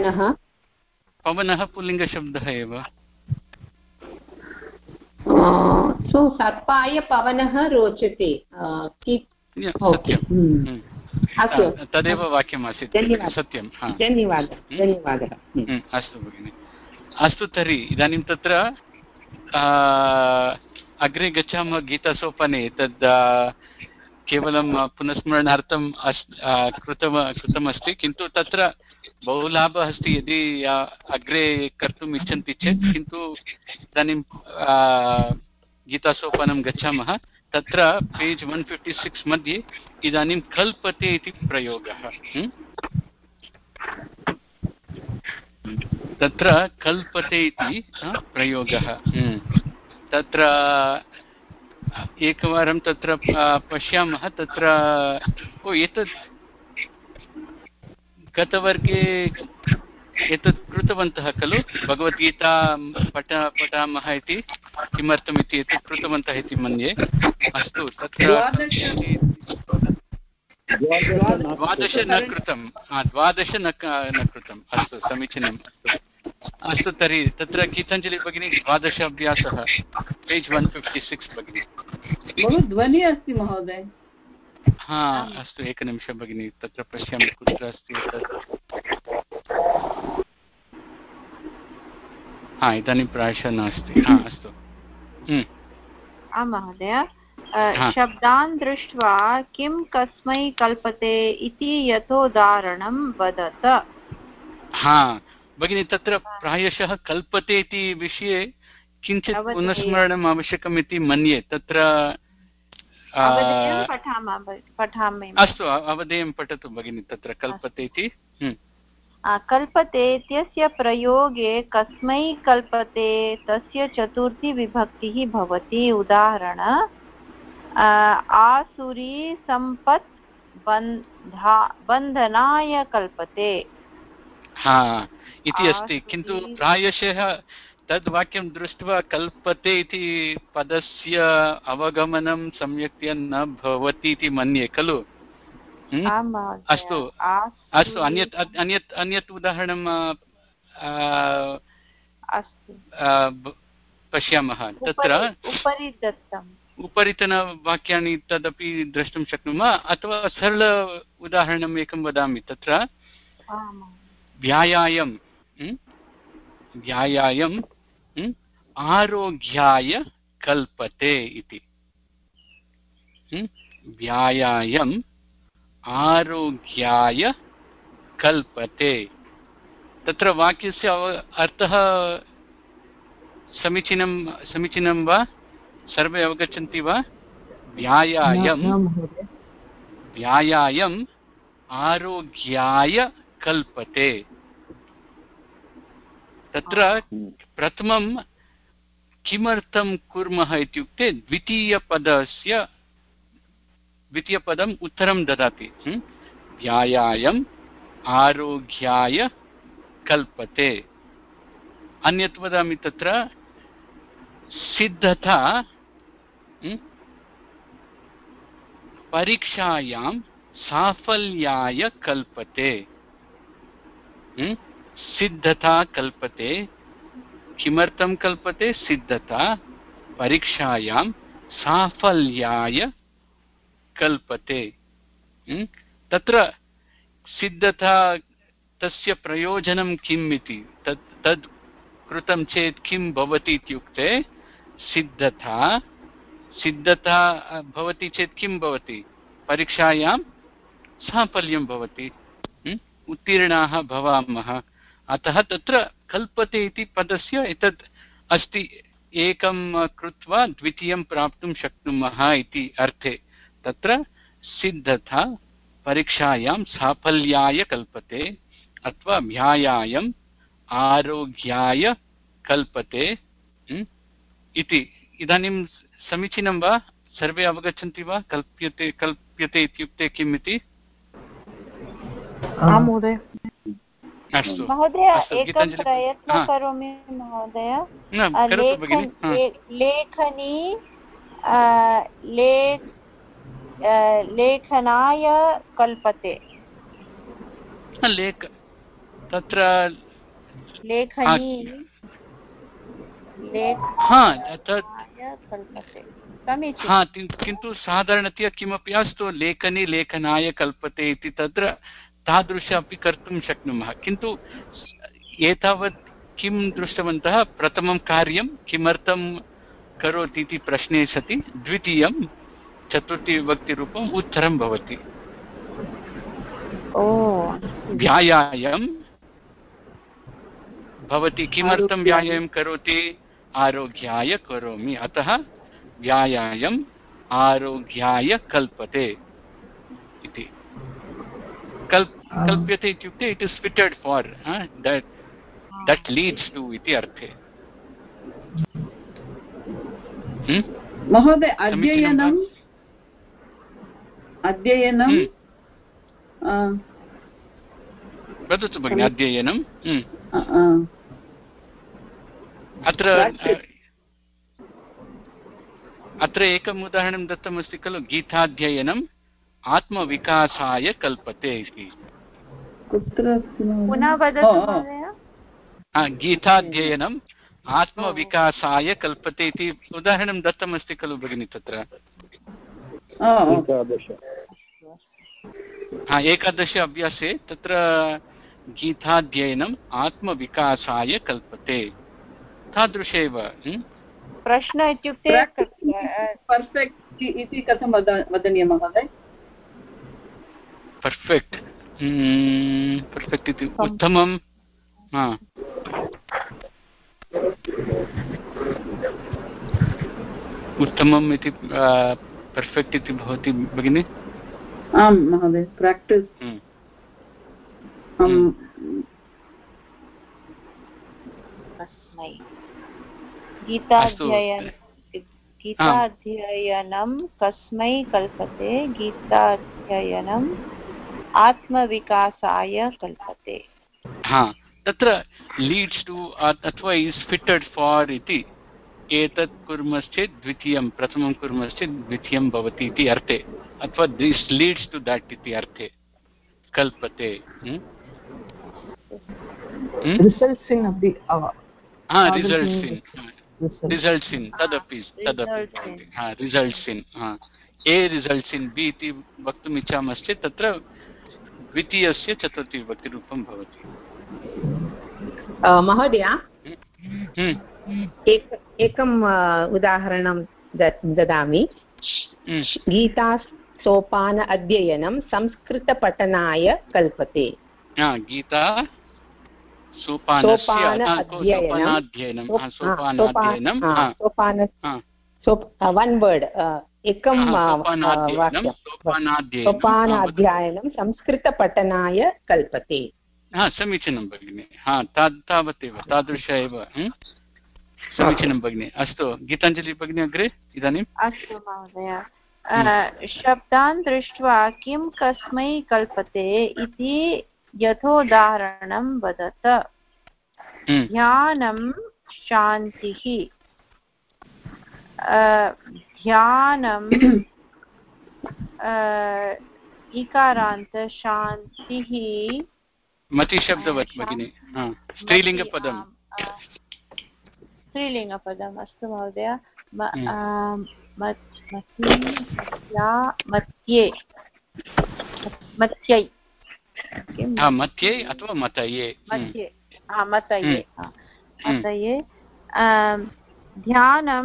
पवनः पुल्लिङ्गशब्दः एव। सो सर्पाय पवनः रोचते। तदेव वाक्यमासीत्। सत्यं। धन्यवादः। अस्तु भगिनि। अस्तु, तर्हि इदानीं तत्र अग्रे गच्छामः। गीतासोपाने तद् केवलं पुनस्मरणार्थं कृतमस्ति, किन्तु तत्र बहु लाभः अस्ति यदि अग्रे कर्तुम् इच्छन्ति चेत्। किन्तु इदानीं गीतासोपानं गच्छामः। तत्र पेज् 156 मध्ये इदानीं कल्पते इति प्रयोगः। तत्र कल्पते इति प्रयोगः। तत्र एकवारं तत्र पश्यामः। तत्र एतत् गतवर्गे एतत् कृतवन्तः खलु, भगवद्गीता पठामः इति। किमर्थम् इति एतत् कृतवन्तः इति मन्ये। अस्तु, तत्र 12 न कृतं। 12 न कृतम्। अस्तु, समीचीनम्। अस्तु, तर्हि तत्र गीताञ्जलि भगिनी 12 अभ्यासः, पेज् 156 भगिनी। बहु ध्वनिः अस्ति महोदय। हा, अस्तु, एकनिमिषं भगिनी, तत्र पश्यामि कुत्र अस्ति तत्। हा, इदानीं प्रायशः नास्ति। हा, अस्तु। आं महोदय, शब्दान् दृष्ट्वा किं कस्मै कल्पते इति यथोदाहरणं वदत। हा भगिनी, तत्र प्रायशः कल्पते इति विषये किञ्चित् पुनस्मरणम् आवश्यकम् इति मन्ये। तत्र अस्तु, अवधेयं पठतु भगिनी। तत्र कल्पते इति कल्पते इत्यस्य प्रयोगे कस्मै कल्पते तस्य चतुर्थी विभक्तिः भवति। उदाहरण आसुरी सम्पत् बन्धनाय कल्पते इति अस्ति। किन्तु प्रायशः तद् वाक्यं दृष्ट्वा कल्पते इति पदस्य अवगमनं सम्यक्तया न भवति इति मन्ये खलु। अस्तु, अन्यत् उदाहरणं पश्यामः। तत्र उपरितनवाक्यानि तदपि द्रष्टुं शक्नुमः, अथवा सरल उदाहरणम् एकं वदामि। तत्र व्यायामं आरोग्याय कल्पते इति। व्यायामं आरोग्याय कल्पते। तत्र वाक्यस्य अर्थः समीचीनं वा? सर्वे अवगच्छन्ति वा? व्यायामं आरोग्याय कल्पते। तत्र प्रथमं किमर्थं कुर्मः इत्युक्ते द्वितीयपदम् उत्तरं ददाति। व्यायामं आरोग्याय कल्पते। अन्यत् वदामि। तत्र सिद्धता परीक्षायां साफल्याय कल्पते। सिद्धता कल्पते। किमर्थं कल्पते? सिद्धता परीक्षायां साफल्याय कल्पते। तत्र सिद्धता तस्य प्रयोजनं किम् इति, तद् कृतं चेत् किं भवति इत्युक्ते सिद्धता भवति चेत् किं भवति? परीक्षायां साफल्यं भवति, उत्तीर्णाः भवामः। अतः तत्र कल्पते इति पदस्य एतत् अस्ति, एकं कृत्वा द्वितीयं प्राप्तुं शक्नुमः इति अर्थे। तत्र सिद्धता परीक्षायां साफल्याय कल्पते, अथवा व्यायामं आरोग्याय कल्पते इति। इदानीं समीचीनं वा? सर्वे अवगच्छन्ति वा? कल्प्यते कल्प्यते इत्युक्ते किम् इति? आम् महोदय। अस्तु महोदय, एकं प्रयत्नं करोमि महोदय। लेखनी लेखनाय कल्पते। तत्र लेखनी कल्पते। समीचीनं। किन्तु साधारणतया किमपि अस्तु, लेखनी लेखनाय कल्पते इति तत्र तादृश अपि कर्तुं शक्नुमः। किन्तु एतावत् किं दृष्टवन्तः, प्रथमं कार्यं किमर्थं करोति इति प्रश्ने सति द्वितीयं चतुर्थीविभक्तिरूपम् उत्तरं भवति। व्यायामं भवति। किमर्थं व्यायामं करोति? आरोग्याय करोमि, अतः व्यायामम् आरोग्याय कल्पते इति। कल्प्यते इत्युक्ते it is fitted for that leads to इति अर्थे। महोदय, अध्ययनं वदतु भगिनि। अध्ययनं अत्र एकम् उदाहरणं दत्तमस्ति खलु, गीताध्ययनम् आत्मविकासाय कल्पते इति। पुनः वदतु महोदय। गीताध्ययनम् आत्मविकासाय कल्पते इति उदाहरणं दत्तमस्ति खलु भगिनि तत्र। 11 अभ्यासे तत्र गीताध्ययनम् आत्मविकासाय कल्पते तादृशेव। प्रश्न इत्युक्ते पर्फेक्ट् इति कथं वदनीयं महोदय? पर्फेक्ट् इति उत्तमं। उत्तमम् इति पर्फेक्ट् इति भवति भगिनि। आं महोदय, प्राक्टिस्। गीताध्ययनं कस्मै कल्पते? गीताध्ययनम् आत्मविकासाय कल्पते। तत्र लीड्स् टु अथवा इस् फिटेड् फार् इति। एतत् कुर्मश्चेत् द्वितीयं, प्रथमं कुर्मश्चेत् द्वितीयं भवति इति अर्थे, अथवा दिस् लीड्स् टु दट् इति अर्थे कल्पते। रिसल्ट्स् इन् रिसल्ट्स् इन् तदपि रिसल्ट्स् इन् ए रिसल्ट्स् इन् बि इति वक्तुम् इच्छामश्चेत् तत्र द्वितीयस्य चतुर्थीविभक्तिरूपं भवति। महोदय, एकम् उदाहरणं ददामि। गीता सोपान अध्ययनं संस्कृतपठनाय कल्पते। गीता सोपानाध्ययनं वन् वर्ड्, एकं सोपानाध्ययनं संस्कृतपठनाय कल्पते। समीचीनं भगिनि। तावदेव, तादृश एव। समीचीनं भगिनि। अस्तु, गीताञ्जलि भगिनी अग्रे इदानीम्। अस्तु महोदय। शब्दान् दृष्ट्वा किं कस्मै कल्पते इति यथोदाहरणं वदत। ध्यानं शान्तिः। ध्यानं इकारान्त शान्तिः मतिशब्दवत् भगिनि। स्त्रीलिङ्गपदम्। स्त्रीलिङ्गपदम्। अस्तु महोदय। मत्यै अथवा मतये। मतये। ध्यानं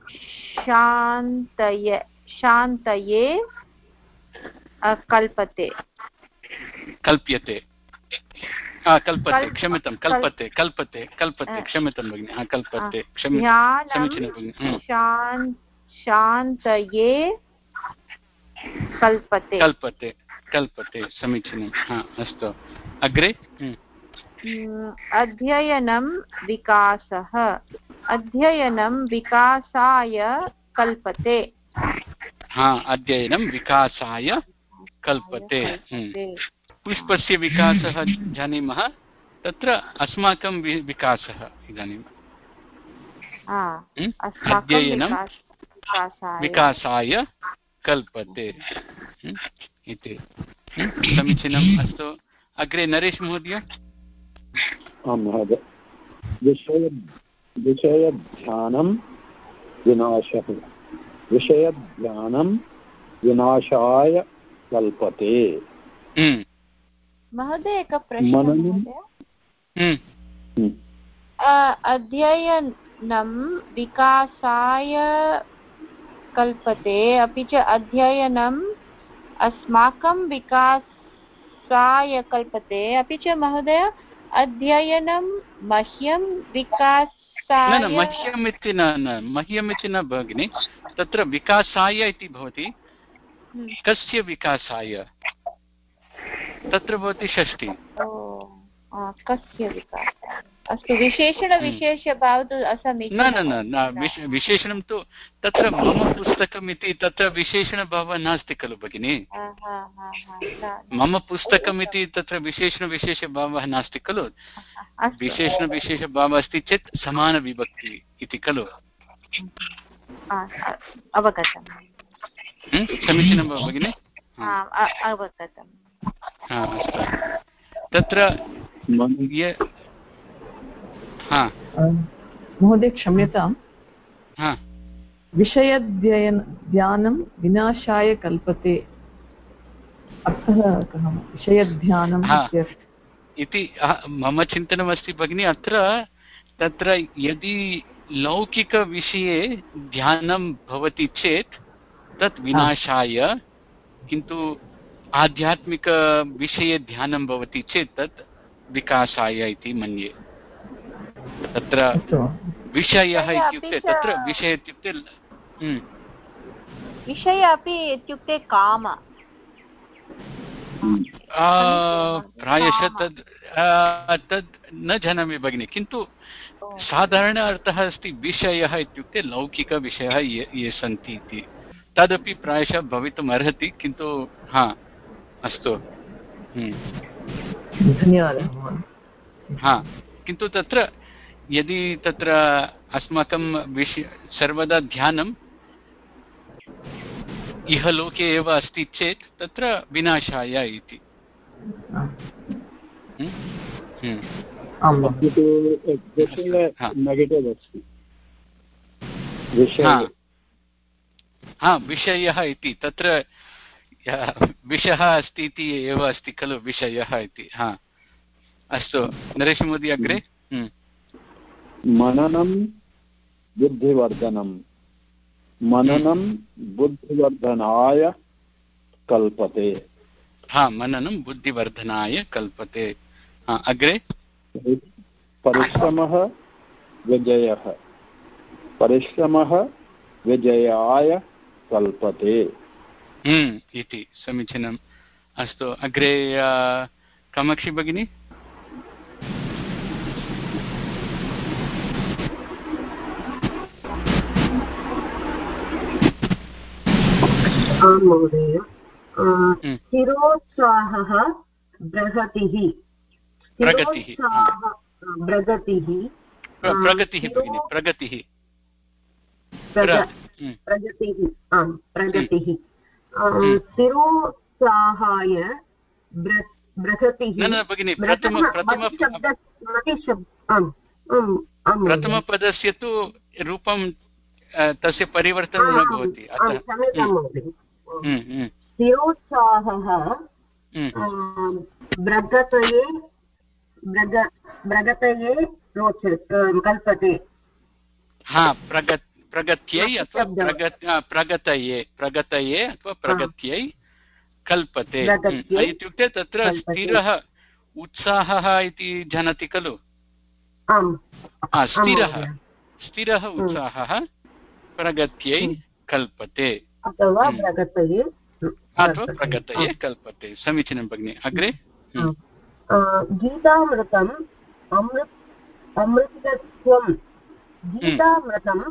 शान्तये कल्प्यते। क्षम्यतां, कल्पते क्षम्यतां भगिनि। कल्पते, ध्यानं शान्तये कल्पते। कल्पते, समीचीनं। अस्तु, अग्रे। अध्ययनं विकासः अध्ययनं विकासाय कल्पते अध्ययनं विकासाय कल्पते पुष्पस्य विकासः जानीमः तत्र अस्माकं विकासः इदानीम् अध्ययनं विकासाय कल्पते इति समीचीनम् अस्तु अग्रे नरेश महोदय आं महोदय विषयध्यानं विनाशः विषयध्यानं विनाशाय कल्पते महोदय एकः प्रश्नः अध्ययनं विकासाय कल्पते अपि च अध्ययनम् अस्माकं विकासाय कल्पते अपि च महोदय अध्ययनं मह्यं विकासाय मह्यम् इति न भगिनि तत्र विकासाय इति भवति कस्य विकासाय तत्र भवति षष्ठी कस्य विकासाय अस्तु विशेषणविशेषभावः तु असमीचीनः न विशेषणं तु तत्र मम पुस्तकम् इति तत्र विशेषणभावः नास्ति खलु भगिनि मम पुस्तकम् इति तत्र विशेषणविशेषभावः नास्ति खलु विशेषणविशेषभावः अस्ति चेत् समानविभक्ति इति खलु अवगतं समीचीनं वा भगिनि अवगतं तत्र महोदय क्षम्यतां विषयध्यानं विनाशाय कल्पते अर्थः कः विषयध्यानम् इति मम चिन्तनमस्ति भगिनि अत्र तत्र यदि लौकिकविषये ध्यानं भवति चेत् तत् विनाशाय किन्तु आध्यात्मिकविषये ध्यानं भवति चेत् तत् विकासाय इति मन्ये तत्र विषयः इत्युक्ते तत्र विषय इत्युक्ते विषय अपि इत्युक्ते काम प्रायशः तद् न जानामि भगिनि किन्तु साधारण अर्थः अस्ति विषयः इत्युक्ते लौकिकविषयः ये सन्ति इति तदपि प्रायशः भवितुम् अर्हति किन्तु अस्तु धन्यवादः किन्तु तत्र यदि तत्र अस्माकं सर्वदा ध्यानं इहलोके एव अस्ति चेत् तत्र विनाशाय इति नेगेटिव् अस्ति विषयः इति तत्र विषयः अस्ति इति एव अस्ति खलु विषयः इति अस्तु नरेश महोदय अग्रे मननं बुद्धिवर्धनं मननं बुद्धिवर्धनाय कल्पते मननं बुद्धिवर्धनाय कल्पते अग्रे परिश्रमः विजयाय कल्पते इति समीचीनम् अस्तु अग्रे कामाक्षी भगिनी महोदय स्थिरोत्साहः प्रगतिः स्थिरोत्साहाय प्रथमपदस्य तु रूपं तस्य परिवर्तनं न भवति स्थिरोत्साहः प्रगतये कल्पते प्रगत्यै अथवा प्रगतये अथवा प्रगत्यै कल्पते इत्युक्ते तत्र स्थिरः उत्साहः इति जानाति खलु स्थिरः उत्साहः प्रगत्यै कल्पते अथवा प्रगतये कल्पते समीचीनं भगिनि अग्रे गीतामृतं अमृतत्वं गीतामृतम्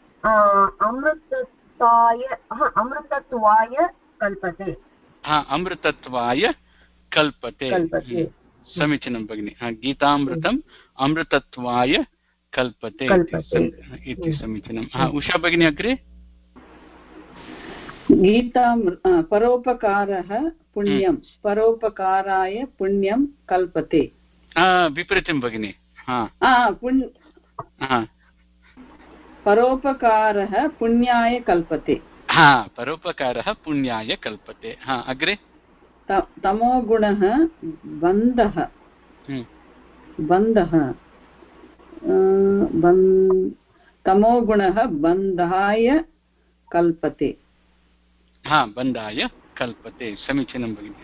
अमृतत्वाय कल्पते। अमृतत्वाय कल्पते। समीचीनं भगिनि। गीतामृतम् अमृतत्वाय कल्पते इति समीचीनं। उषा भगिनी अग्रे। परोपकारः पुण्यं परोपकाराय पुण्यं कल्पते। विपरीतं भगिनि। परोपकारः पुण्याय कल्पते। परोपकारः पुण्याय कल्पते। अग्रे। तमोगुणः बन्धः तमोगुणः बन्धाय कल्पते। बन्धाय कल्पते। समीचीनं भगिनि।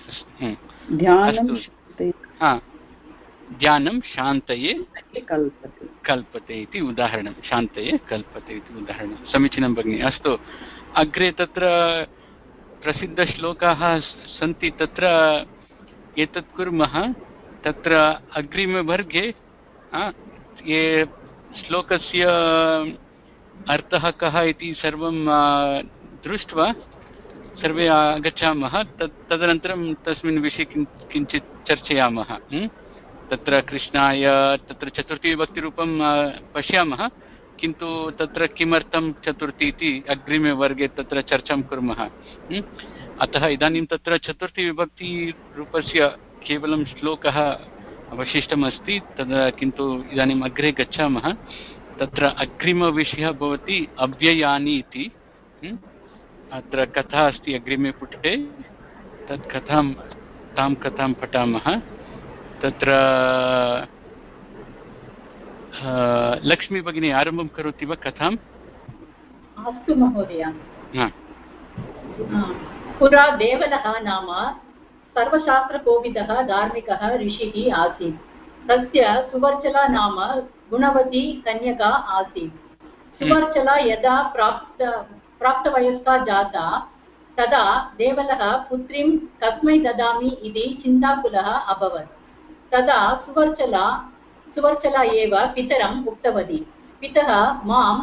ध्यानं शान्तये कल्पते इति उदाहरणं। शान्तये कल्पते इति उदाहरणं। समीचीनं भगिनि। अस्तु, अग्रे तत्र प्रसिद्धश्लोकाः सन्ति, तत्र एतत् कुर्मः। तत्र अग्रिमवर्गे ये श्लोकस्य अर्थः कः इति सर्वं दृष्ट्वा सर्वे आगच्छामः। तदनन्तरं तस्मिन् विषये किञ्चित् चर्चयामः। तत्र कृष्णाय तत्र चतुर्थीविभक्तिरूपं पश्यामः, किन्तु तत्र किमर्थं चतुर्थी इति अग्रिमे वर्गे तत्र चर्चां कुर्मः। अतः इदानीं तत्र चतुर्थीविभक्तिरूपस्य केवलं श्लोकः अवशिष्टमस्ति, किन्तु इदानीम् अग्रे गच्छामः। तत्र अग्रिमविषयः भवति अव्ययानि इति। अत्र कथा अस्ति अग्रिमे पुटे, तत् तां कथां पठामः। तत्र लक्ष्मी भगिनी आरम्भं करोति वा कथाम्? अस्तु महोदय। पुरा देवलः नाम सर्वशास्त्रकोविदः धार्मिकः ऋषिः आसीत्। तस्य सुवर्चला नाम गुणवती कन्यका आसीत्। सुवर्चला यदा प्राप्तवयस्का जाता तदा देवलः पुत्रीं कस्मै ददामि इति चिन्ताकुलः अभवत्। तदा सुवर्चला एव पितरम् उक्तवती, पितः माम्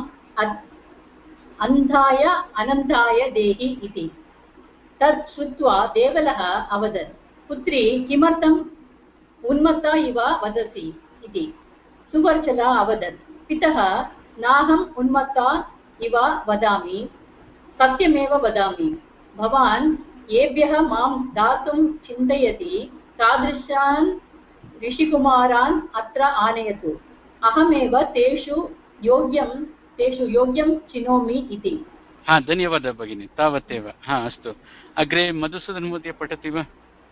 अन्धाय अनन्ताय देहि इति। तत् श्रुत्वा देवलः अवदत्, पुत्री किमर्थम् उन्मत्ता इव वदसि इति। सुवर्चला अवदत्, पितः नाहम् उन्मत्ता इव वदामि, सत्यमेव वदामि। भवान् येभ्यः मां दातुं चिन्तयति तादृशान् ऋषिकुमारान् अत्र आनयतु। अहमेव तेषु योग्यं चिनोमि इति। धन्यवादः भगिनी, तावदेव। अस्तु, अग्रे मधुसूदन महोदय पठति वा?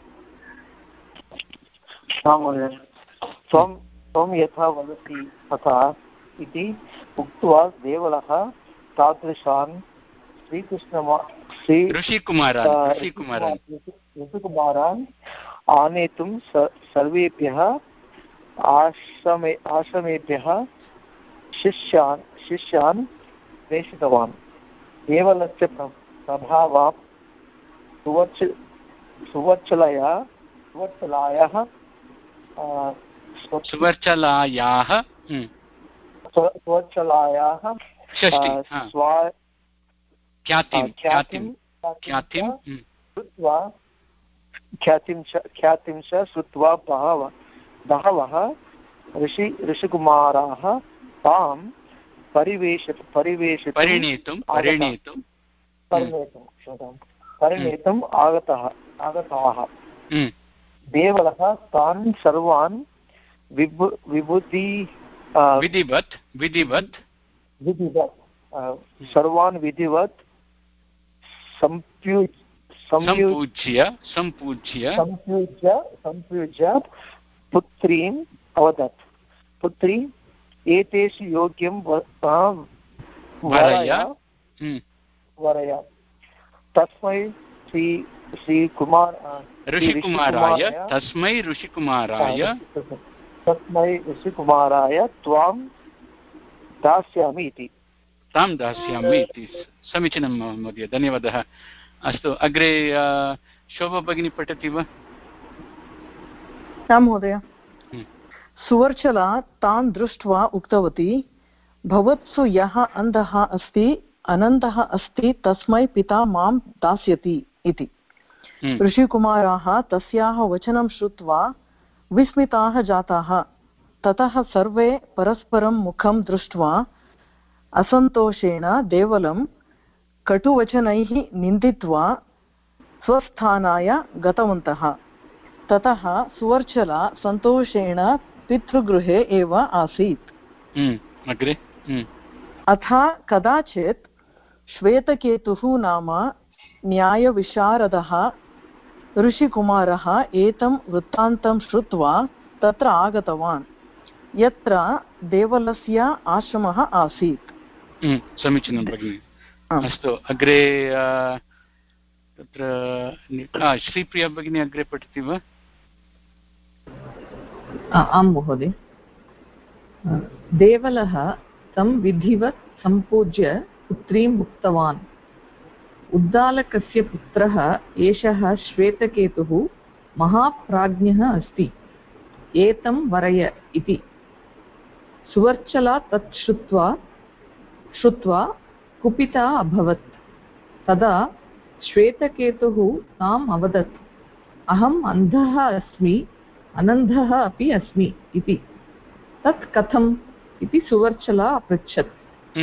त्वं यथा वदसि तथा इति उक्त्वा देवलः तादृशान् ऋषिकुमारान् आनेतुं सर्वेभ्यः आश्रमेभ्यः शिष्यान् प्रेषितवान्। देवलस्य प्रभावात् सुवर्चलायाः ख्यातिं च श्रुत्वा बहवः ऋषिकुमाराः तां परिणेतुम् आगताः। देवलः तान् सर्वान् विधिवत् सम्पूज्य पुत्रीम् अवदत्, पुत्री एतेषु योग्यं वरय। तस्मै ऋषिकुमाराय त्वां दास्यामि इति। समीचीनं महोदय, धन्यवादः। अस्तु, अग्रे शोभा भगिनी पठति वा? महोदय। सुवर्चला तान् दृष्ट्वा उक्तवती भवत्सु यः अन्धः अस्ति अनन्तः अस्ति तस्मै पिता मां दास्यति इति। ऋषिकुमाराः तस्याः वचनं श्रुत्वा विस्मिताः जाताः। ततः सर्वे परस्परं मुखं दृष्ट्वा असन्तोषेण देवलं कटुवचनैः निन्दित्वा स्वस्थानाय गतवन्तः। ततः सुवर्चला सन्तोषेण पितृगृहे एव आसीत्। अग्रे अथ कदाचित् श्वेतकेतुः नाम न्यायविशारदः ऋषिकुमारः एतं वृत्तान्तं श्रुत्वा तत्र आगतवान् यत्र देवलस्य आश्रमः आसीत्। समीचीनं भगिनि। अस्तु अग्रे तत्र श्रीप्रिया भगिनी अग्रे पठति वा? आं महोदय। देवलः तं विधिवत् सम्पूज्य पुत्रीम् उक्तवान् उद्दालकस्य पुत्रः एषः श्वेतकेतुः महाप्राज्ञः अस्ति, एतं वरय इति। सुवर्चला तत् श्रुत्वा कुपिता अभवत्। तदा श्वेतकेतुः ताम् अवदत् अहम् अन्धः अस्मि अनन्धः अपि अस्मि इति। तत् कथम् इति सुवर्चला अपृच्छत्।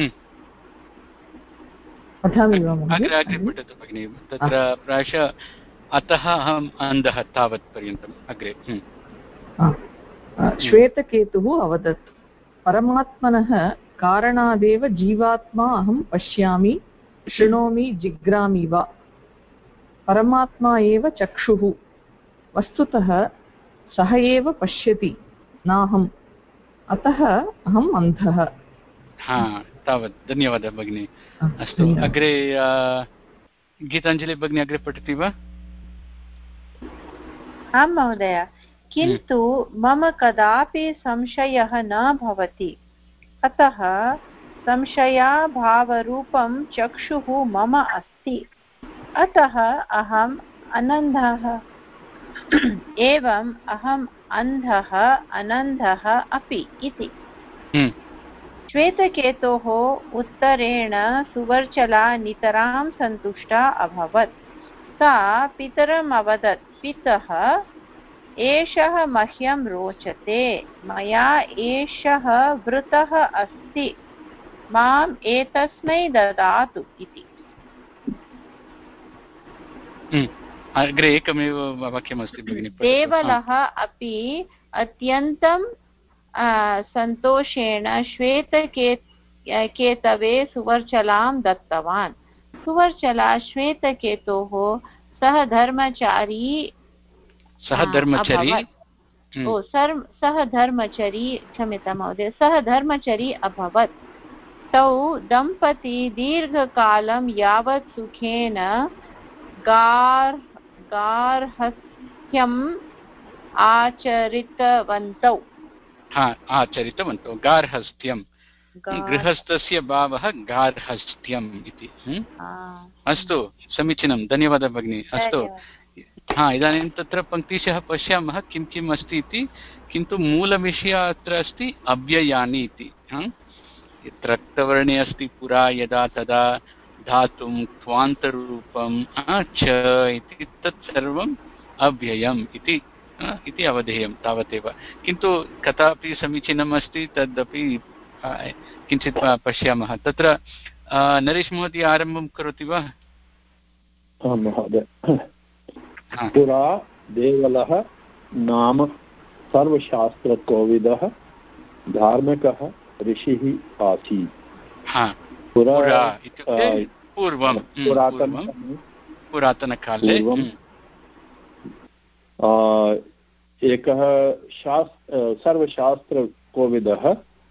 पठामि वा महोदय? अग्रे पठतु भगिनि। तत्र प्रायशः अतः अहम् अन्धः तावत् पर्यन्तम् अग्रे। श्वेतकेतुः अवदत् परमात्मनः कारणादेव जीवात्मा अहं पश्यामि शृणोमि जिघ्रामि वा। परमात्मा एव चक्षुः, वस्तुतः सः एव पश्यति नाहम्, अतः अहम् अन्धः। तावत्। धन्यवादः भगिनि। अस्तु अग्रे गीताञ्जलि भगिनी अग्रे पठति वा? आं महोदय। किन्तु मम कदापि संशयः न भवति, अतः संशयाभावरूपं चक्षुः मम अस्ति, अतः अहम् अनन्धः। एवम् अहम् अन्धः अनन्धः अपि इति। श्वेतकेतोः उत्तरेण सुवर्चला नितरां सन्तुष्टा अभवत्। सा पितरम् अवदत् पितः एषः मह्यं रोचते, मया एषः वृतः अस्ति, माम् एतस्मै ददातु इति। अग्रे एकमेव वाक्यमस्ति भगिनि। देवलः अपि अत्यन्तं सन्तोषेण श्वेतकेतवे सुवर्चलां दत्तवान्। सुवर्चला श्वेतकेतोः सहधर्मचारी अभवत्। तौ दम्पती दीर्घकालं यावत् सुखेन गार्हस्थ्यम् आचरितवन्तौ। गार्हस्थ्यं गृहस्थस्य भावः गार्हस्थ्यम् इति। अस्तु समीचीनं। धन्यवादः भगिनि। अस्तु इदानीं तत्र पङ्क्तिशः पश्यामः किं किम् अस्ति इति। किन्तु मूलविषयः अत्र अस्ति अव्ययानि इति। यत्र रक्तवर्णे अस्ति पुरा यदा तदा धातुं त्वान्तरूपं च इति तत् सर्वम् अव्ययम् इति अवधेयं तावदेव। किन्तु कथापि समीचीनम् अस्ति, तदपि किञ्चित् पश्यामः। तत्र नरेश महोदय आरम्भं करोति वा? महोदय। पुरा देवलः नाम सर्वशास्त्रकोविदः धार्मिकः ऋषिः आसीत्। पुरा इत्युक्ते पूर्वं, पुरातनकाले एकः सर्वशास्त्रकोविदः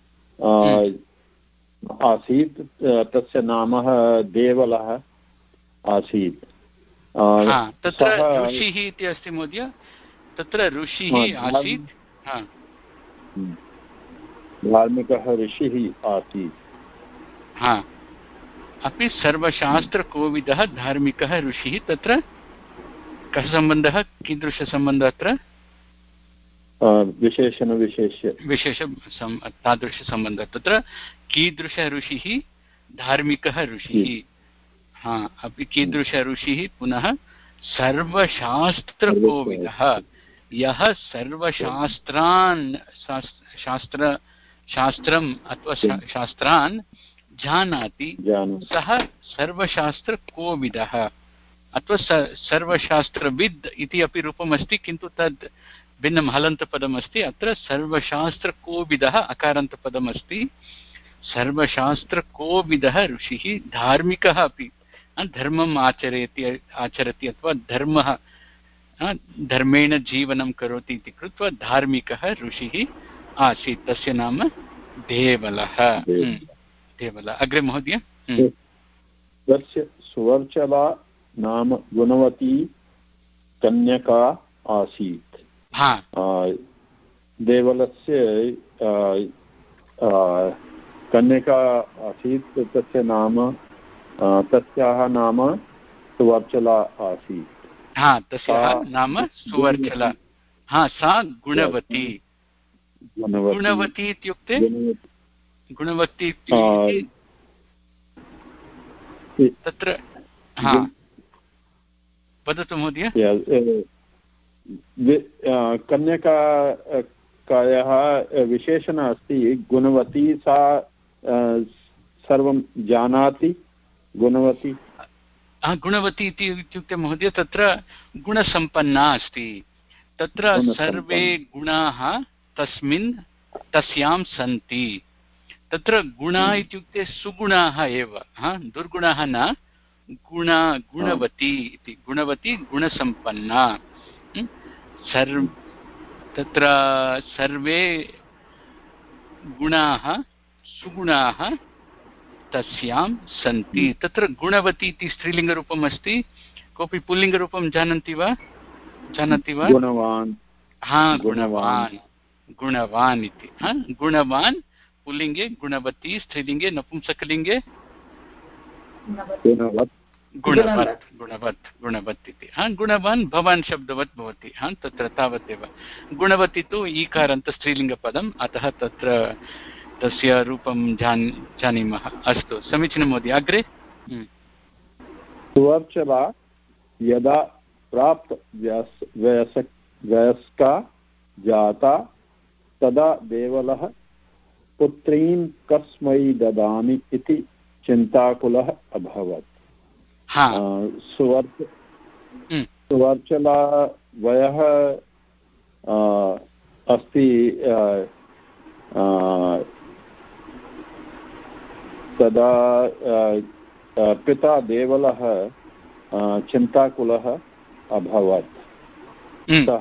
आसीत्। तस्य नाम देवलः आसीत्। तत्र ऋषिः इति अस्ति महोदय। तत्र ऋषिः आसीत्, धार्मिकः ऋषिः आसीत्। अपि सर्वशास्त्रकोविदः धार्मिकः ऋषिः। तत्र कः सम्बन्धः, कीदृशसम्बन्धः अत्र? विशेष तादृशसम्बन्धः। तत्र कीदृशः ऋषिः धार्मिकः ऋषिः, अपि कीदृशः ऋषिः पुनः सर्वशास्त्रकोविदः, यः शास्त्रम् अथवा शास्त्रान् जानाति सः सर्वशास्त्रकोविदः अथवा सर्वशास्त्रविद् इति अपि रूपमस्ति, किन्तु तद् भिन्नं हलन्तपदमस्ति। अत्र सर्वशास्त्रकोविदः अकारान्तपदमस्ति। सर्वशास्त्रकोविदः ऋषिः धार्मिकः अपि, धर्मम् आचरति अथवा धर्मेण जीवनं करोति इति कृत्वा धार्मिकः ऋषिः आसीत्। तस्य नाम देवलः। देवलः। अग्रे महोदय। तस्य सुवर्चला नाम गुणवती कन्यका आसीत्। देवलस्य कन्यका आसीत्, तस्याः नाम सुवर्चला आसीत्। तस्याः नाम सुवर्चला। सा गुणवती। गुणवती इत्युक्ते गुणवती तत्र वदतु महोदय। कन्यकायाः विशेषण अस्ति गुणवती। सा सर्वं जानाति। गुणवती गुणवती इत्युक्ते महोदय तत्र गुणसम्पन्ना अस्ति। तत्र सर्वे गुणाः तस्यां सन्ति। तत्र गुणाः इत्युक्ते सुगुणाः एव, दुर्गुणाः न। गुणवती इति, गुणवती गुणसम्पन्ना। तत्र सर्वे गुणाः सुगुणाः तस्यां सन्ति। तत्र गुणवती इति स्त्रीलिङ्गरूपम् अस्ति। कोऽपि पुल्लिङ्गरूपं जानाति वा? गुणवान्। गुणवान् इति। गुणवान् पुल्लिङ्गे, गुणवती स्त्रीलिङ्गे, नपुंसकलिङ्गे गुणवत् इति। गुणवान् भवान् शब्दवत् भवति। तत्र तावदेव। गुणवती तु ईकारान्त स्त्रीलिङ्गपदम्, अतः तत्र तस्य रूपं जानीमः। अस्तु, समीचीनं महोदय। अग्रे। सुवर्चला यदा प्राप्त वयस्का जाता तदा देवलः पुत्रीं कस्मै ददामि इति चिन्ताकुलः अभवत्। सुवर्चला वयः अस्ति तदा पिता देवलः चिन्ताकुलः अभवत्। सः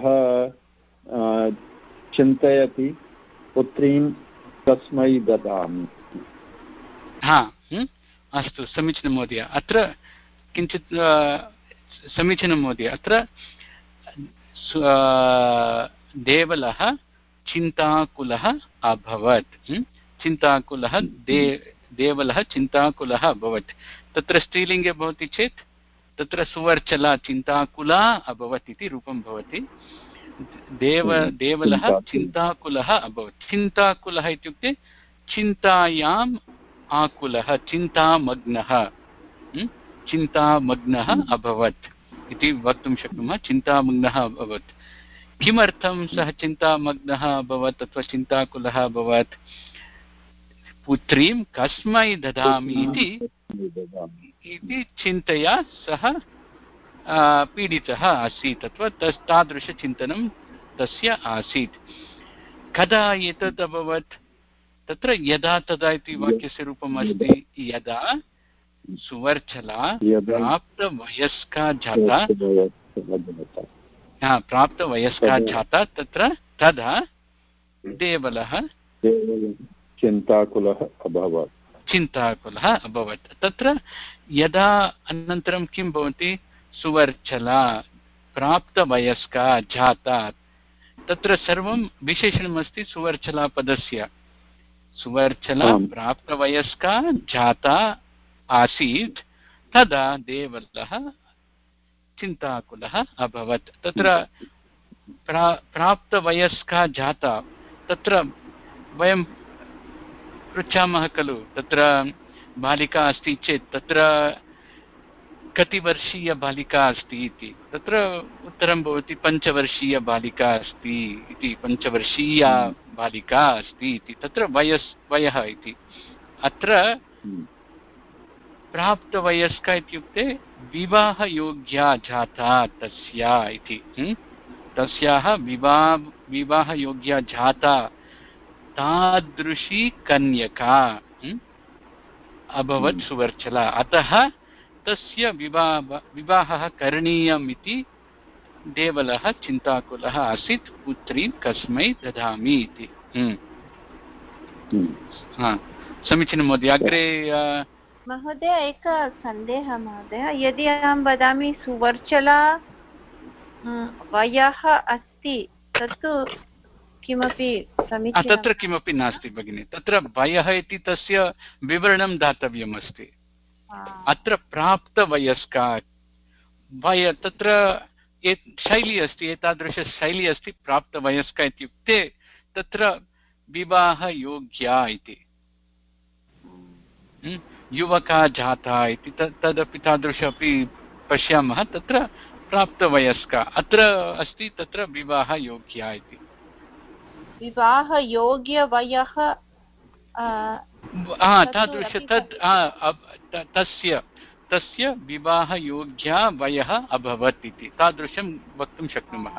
चिन्तयति पुत्रीं कस्मै ददामि। अस्तु, समीचीनं महोदय। अत्र किञ्चित् समीचीनं महोदय। अत्र देवलः चिन्ताकुलः अभवत्। चिन्ताकुलः देवलः चिन्ताकुलः अभवत्। तत्र स्त्रीलिङ्गे भवति चेत् तत्र सुवर्चला चिन्ताकुला अभवत् इति रूपं भवति। देवलः चिन्ताकुलः अभवत्। चिन्ताकुलः इत्युक्ते चिन्तायाम् आकुलः, चिन्तामग्नः। चिन्तामग्नः अभवत् इति वक्तुं शक्नुमः। चिन्तामग्नः अभवत्। किमर्थं सः चिन्तामग्नः अभवत् अथवा चिन्ताकुलः अभवत्? पुत्रीं कस्मै ददामि इति चिन्तया सः पीडितः आसीत् अथवा तादृशचिन्तनं तस्य आसीत्। कदा एतत् अभवत्? तत्र यदा तदा इति वाक्यस्य रूपम् अस्ति। यदा सुवर्चला प्राप्तवयस्का जाता तत्र तदा देवलः चिन्ताकुलः अभवत्। तत्र यदा अनन्तरं किं भवति? सुवर्चला प्राप्तवयस्का जाता। तत्र सर्वं विशेषणमस्ति सुवर्चला पदस्य। सुवर्चला प्राप्तवयस्का जाता आसीत् तदा देवलः चिन्ताकुलः अभवत्। तत्र प्राप्तवयस्का जाता, तत्र वयं पृच्छामः खलु, तत्र बालिका अस्ति चेत् तत्र कति वर्षीय बालिका अस्ति इति, तत्र उत्तरं भवति 5 वर्षीय बालिका अस्ति इति, 5 वर्षीया बालिका अस्ति इति, तत्र वयः इति। अत्र प्राप्तवयस्का इत्युक्ते विवाहयोग्या जाता तस्या इति, तस्याः विवाहयोग्या जाता तादृशी कन्यका अभवत् सुवर्चला, अतः तस्य विवाहः करणीयम् इति देवलः चिन्ताकुलः आसीत्, पुत्रीं कस्मै ददामि इति। समीचीनं महोदय। अग्रे महोदय एकः सन्देहः महोदय, यदि अहं वदामि सुवर्चला वयः अस्ति तत्तु किमपि समीचीनं? तत्र किमपि नास्ति भगिनि, तत्र वयः इति तस्य विवरणं दातव्यम् अस्ति। अत्र प्राप्तवयस्का वय, तत्र शैली अस्ति, एतादृशशैली अस्ति। प्राप्तवयस्का इत्युक्ते तत्र विवाहयोग्या इति, युवका जाता इति, तदपि तादृश अपि पश्यामः। तत्र प्राप्तवयस्का अत्र अस्ति, तत्र विवाहयोग्या इति। विवाहयोग्यवयः तादृश तस्य विवाहयोग्या वयः अभवत् इति, तादृशं वक्तुं शक्नुमः।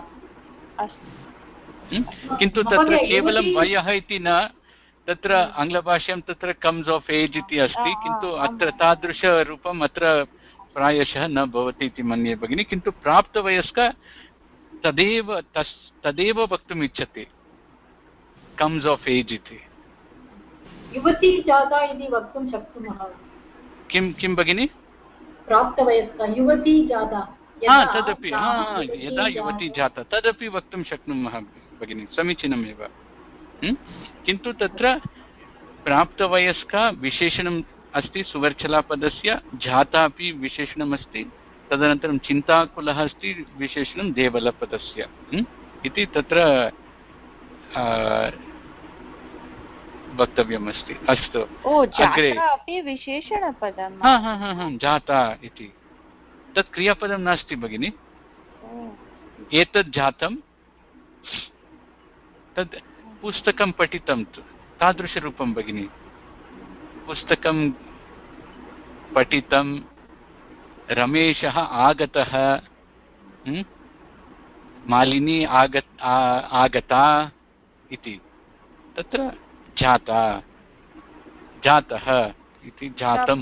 किन्तु तत्र केवलं वयः इति न, तत्र आङ्ग्लभाषायां तत्र कम्स् आफ् एज् इति अस्ति, किन्तु अत्र तादृशरूपम् अत्र प्रायशः न भवति इति मन्ये भगिनि। किन्तु प्राप्तवयस्का तदेव वक्तुम् इच्छति, कम्स् आफ् एज् इति। युवती जाता इति वक्तुं शक्नुमः। किं भगिनि? प्राप्तवयस्का युवती जाता, तदपि यदा युवती जाता तदपि वक्तुं शक्नुमः भगिनि, समीचीनमेव। किन्तु तत्र प्राप्तवयस्का विशेषणम् अस्ति सुवर्चलापदस्य, जाता अपि विशेषणमस्ति, तदनन्तरं चिन्ताकुलः अस्ति विशेषणं देवलपदस्य इति तत्र वक्तव्यमस्ति। अस्तु, अग्रे विशेषणपदं जाता इति, तत् क्रियापदं नास्ति भगिनि। एतत् जातं, तद् पुस्तकं पठितं, तादृशरूपं भगिनि। पुस्तकं पठितं, रमेशः आगतः, मालिनी आगता इति, तत्र जाता, जातः इति, जातम्।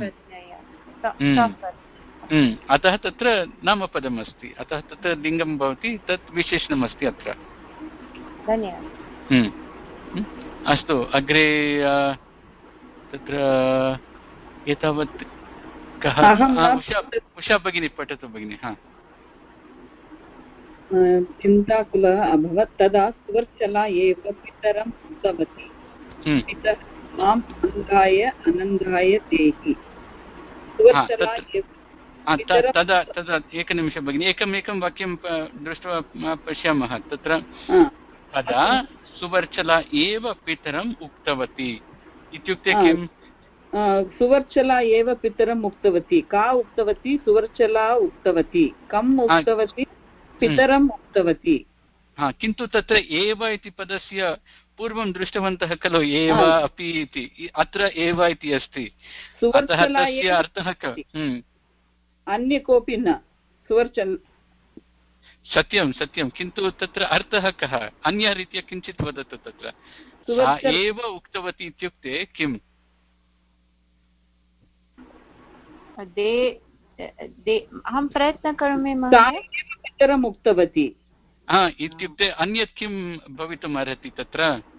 अतः तत्र नामपदम् अस्ति, अतः तत्र लिङ्गं भवति, तत् विशेषणमस्ति अत्र। धन्यवादः। अस्तु, अग्रे तत्र एतावत् कः? उषा भगिनी पठतु भगिनि। चिन्ताकुलः अभवत्, तदा सुवर्चला एव पितरम् उक्तवती, माम् अनन्दाय देहि। तदा एकनिमिषं भगिनि, एकमेकं वाक्यं दृष्ट्वा पश्यामः। तत्र तदा सुवर्चला एव पितरम् उक्तवती इत्युक्ते किम्? सुवर्चला एव पितरम् उक्तवती। का उक्तवती? सुवर्चला उक्तवती। कम् उक्तवती? पितरम् उक्तवती। किन्तु तत्र एव इति पदस्य पूर्वं दृष्टवन्तः खलु, एव अपि इति, अत्र एव इति अस्ति, अतः तस्य अर्थः अन्य कोऽपि न, सुवर्चल। सत्यं सत्यं, किन्तु तत्र अर्थः कः? अन्यरीत्या किञ्चित् वदतु। तत्र सा एव उक्तवती इत्युक्ते किम्? अहं प्रयत्नं करोमि। पितरम् उक्तवती इत्युक्ते अन्यत् किं भवितुम् अर्हति तत्र?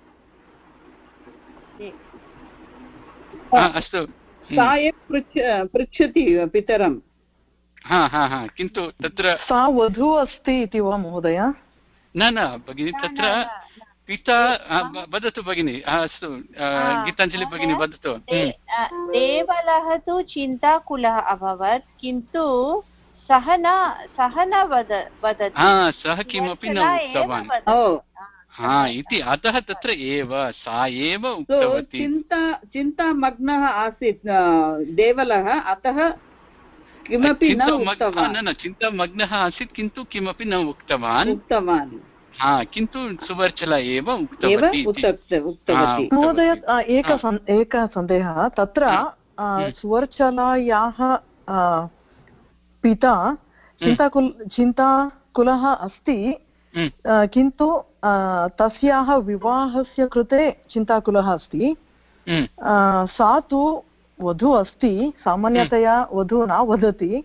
अस्तु, सा एव पृच्छति पितरम्। किन्तु तत्र सा वधू अस्ति इति वा महोदय? न भगिनि, तत्र पिता, वदतु भगिनि। अस्तु, गीताञ्जलि भगिनी वदतु। देवलः तु चिन्ताकुलः अभवत्, किन्तु सः न वदति, सः किमपि न उक्तवान् इति, अतः तत्र एव सा एव उक्तवती। चिन्तामग्नः आसीत् देवलः, अतः किमपि न उक्तवान्। न चिन्तामग्नः आसीत् किन्तु किमपि न उक्तवान्। किन्तु सुवर्चला एव उक्तवती। महोदय एकः सन्देहः तत्र, सुवर्चलायाः पिता चिन्ताकुलः अस्ति, किन्तु तस्याः विवाहस्य कृते चिन्ताकुलः अस्ति। सा तु वधू अस्ति, सामान्यतया वधू न वदति,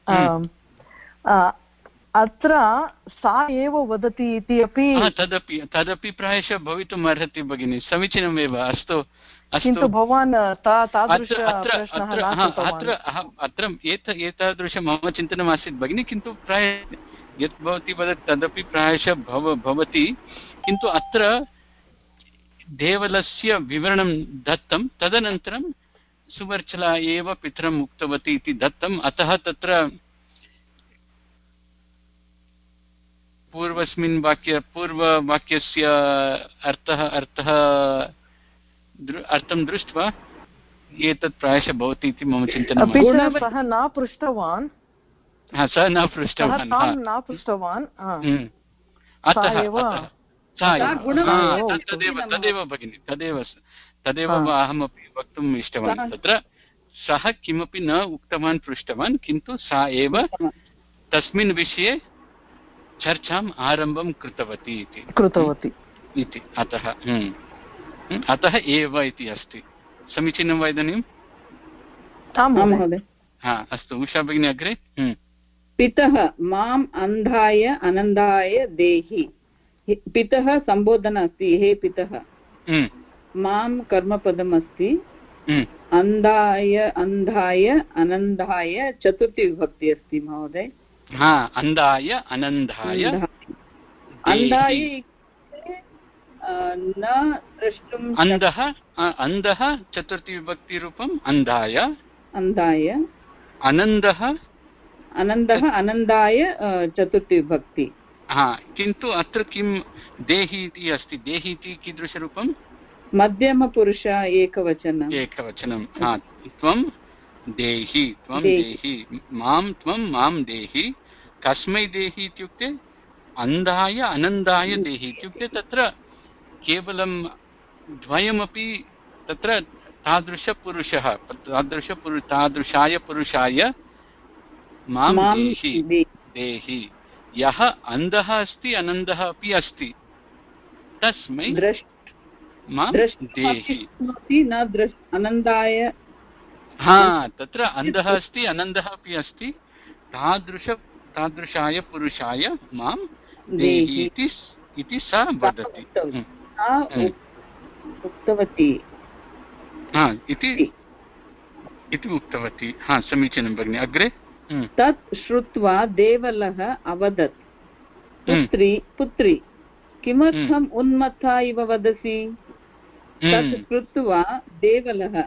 अत्र सा एव वदति इति अपि तदपि प्रायशः भवितुम् अर्हति भगिनि, समीचीनमेव। अस्तु, किन्तु भवान् अत्र एतादृशं मम चिन्तनम् आसीत् भगिनि, किन्तु प्राय यत् भवती वदति तदपि प्रायशः भवति, किन्तु अत्र देवलस्य विवरणं दत्तं, तदनन्तरं सुवर्चला एव पितरम् उक्तवती इति दत्तम्, अतः तत्र पूर्ववाक्यस्य अर्थं दृष्ट्वा एतत् प्रायशः भवति इति मम चिन्तनं। सः न पृष्टवान्, तदेव भगिनि, तदेव अहमपि वक्तुम् इष्टवान्। तत्र सः किमपि न उक्तवान्, पृष्टवान्, किन्तु सा एव तस्मिन् विषये चर्चाम् आरम्भं कृतवती इति, अतः एव इति अस्ति। समीचीनं वा इदानीम्? अस्तु, उषा भगिनी अग्रे। पितः माम् अन्धाय अनन्दाय देहि। पितः सम्बोधन अस्ति, हे पितः। मां कर्मपदम् अस्ति, अन्धाय अनन्दाय चतुर्थी विभक्ति अस्ति महोदय। अन्धाय अनन्दाय न द्रष्टुम् अन्धः चतुर्थी विभक्तिरूपम् अन्धाय अनन्दाय चतुर्थी विभक्ति। किन्तु अत्र किं देहि इति अस्ति, देहि इति कीदृशरूपं? मध्यमपुरुष एकवचनं। त्वं देहि, मां देहि। कस्मै देहि इत्युक्ते अन्धाय अनन्दाय देहि इत्युक्ते तत्र केवलं द्वयमपि, तत्र तादृशाय पुरुषाय मां देहि। यः अन्धः अस्ति अनन्दः अपि अस्ति, तस्मै मां देहि। अनन्दाय तत्र अन्धः अस्ति अनन्दः अपि अस्ति, तादृशाय पुरुषाय मां देहि इति सा वदति, उक्तवती इति उक्तवती। समीचीनं भगिनि, अग्रे। तत् श्रुत्वा देवलः अवदत्, पुत्री किमर्थम् उन्मत्ता इव वदसि? तत् श्रुत्वा देवलः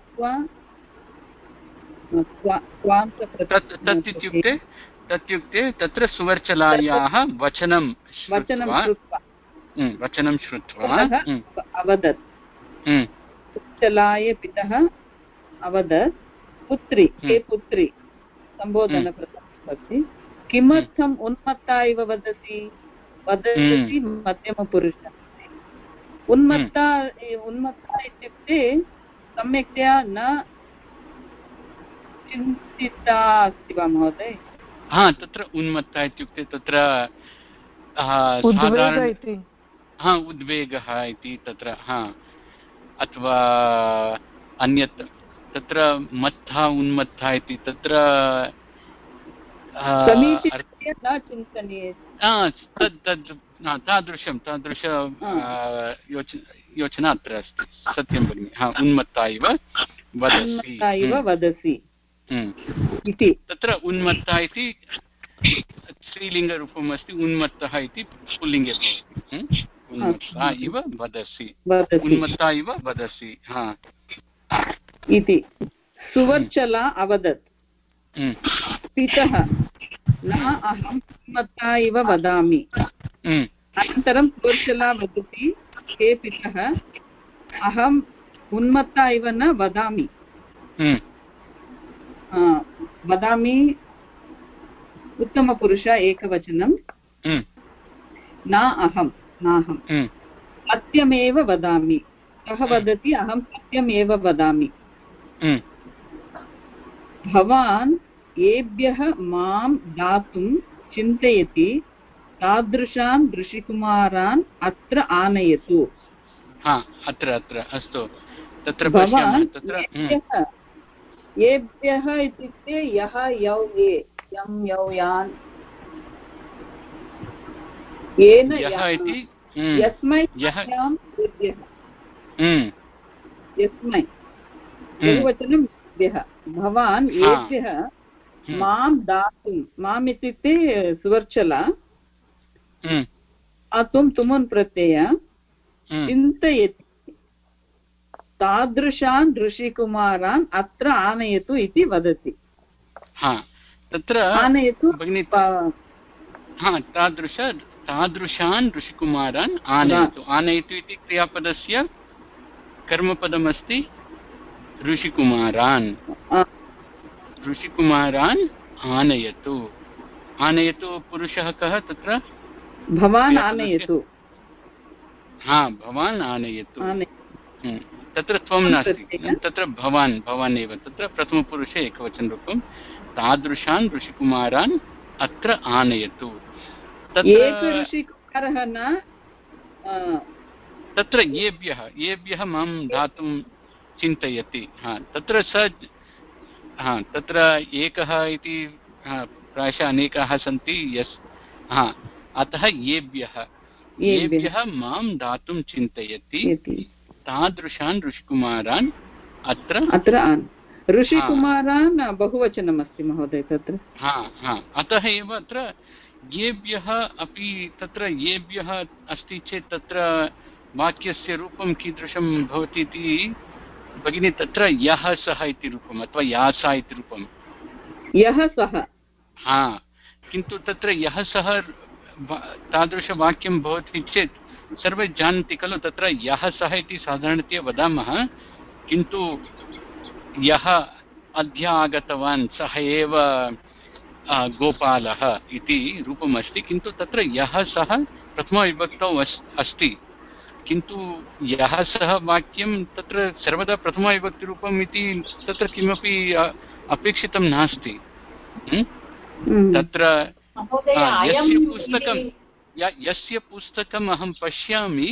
तत्युक्ते तत्र सुवर्चलायाः वचनं श्रुत्वा अवदत्, सुवर्चलाय पितः अवदत्, पुत्री, हे पुत्री, सम्बोधन प्रथमविभक्ति। किमर्थम् उन्मत्ता इव वदसि? मध्यमपुरुषः। उन्मत्ता इत्युक्ते सम्यक्तया न चिन्तिता अस्ति वा महोदय? तत्र उन्मत्ता इत्युक्ते तत्र उद्वेगः इति तत्र, अथवा अन्यत् तत्र मत्था उन्मत्ता इति तत्र न चिन्तनीय, तादृश योजना अत्र अस्ति। सत्यं भगिनि, उन्मत्ता इव वदसि इति। तत्र उन्मत्ता इति स्त्रीलिङ्गरूपम् अस्ति, उन्मत्तः इति पुल्लिङ्गे भवति। उन्मत्ता इव वदसि, उन्मत्ता इव वदसि इति। सुवर्चला अवदत्, पितः न अहम् उन्मत्ता इव वदामि। अनन्तरं स्वर्चला वदति हे पितः अहम् उन्मत्ता इव न वदामि। वदामि उत्तमपुरुष एकवचनं न अहं नाहं सत्यमेव वदामि। सः वदति अहं सत्यमेव वदामि। भवान् येभ्यः मां दातुं चिन्तयति तादृशान् ऋषिकुमारान् अत्र आनयतु। अत्र अस्तु तत्र भवान् येभ्यः इत्युक्ते यः यौ ये यं यौ यान् येन यस्मै यस्मै बहुवचनं येभ्यः। भवान् येभ्यः मां दातुं माम् इत्युक्ते सुवर्चला तुं तुमुन् प्रत्यय चिन्तयति तादृशान् ऋषिकुमारान् अत्र आनयतु इति वदति। तत्र आनयतु तादृशान् ऋषिकुमारान् आनयतु। आनयतु इति क्रियापदस्य कर्मपदमस्ति ऋषिकुमारान्। ऋषिकुमारान् आनयतु। आनयतु पुरुषः कः तत्र? भवान् आनयतु। भवान् आनयतु। तत्र त्वं नास्ति, तत्र भवान् एव। तत्र प्रथमपुरुषे एकवचनरूपं तादृशान् ऋषिकुमारान् अत्र आनयतु। ऋषिकुमारः न तत्र येभ्यः मां दातुं चिन्तयति। तत्र तत्र एकः इति प्रायशः अनेकाः सन्ति। अतः येभ्यः मां दातुं चिन्तयति तादृशान् ऋषिकुमारान् अत्र ऋषिकुमारान् बहुवचनमस्ति महोदय तत्र। अतः एव अत्र येभ्यः अपि तत्र येभ्यः अस्ति चेत् तत्र वाक्यस्य रूपं कीदृशं भवति इति भगिनी? तत्र यः सः इति रूपम् अथवा या सा इति रूपं। यः सः। किन्तु तत्र यः सः तादृशवाक्यं भवति चेत् सर्वे जानन्ति खलु। तत्र यः सः इति साधारणतया वदामः, किन्तु यः अद्य आगतवान् सः एव गोपालः इति रूपमस्ति। किन्तु तत्र यः सः प्रथमविभक्तौ अस्ति, किन्तु यः सः वाक्यं तत्र सर्वदा प्रथमविभक्तिरूपम् इति तत्र किमपि अपेक्षितं नास्ति। तत्र यस्य पुस्तकम् अहं पश्यामि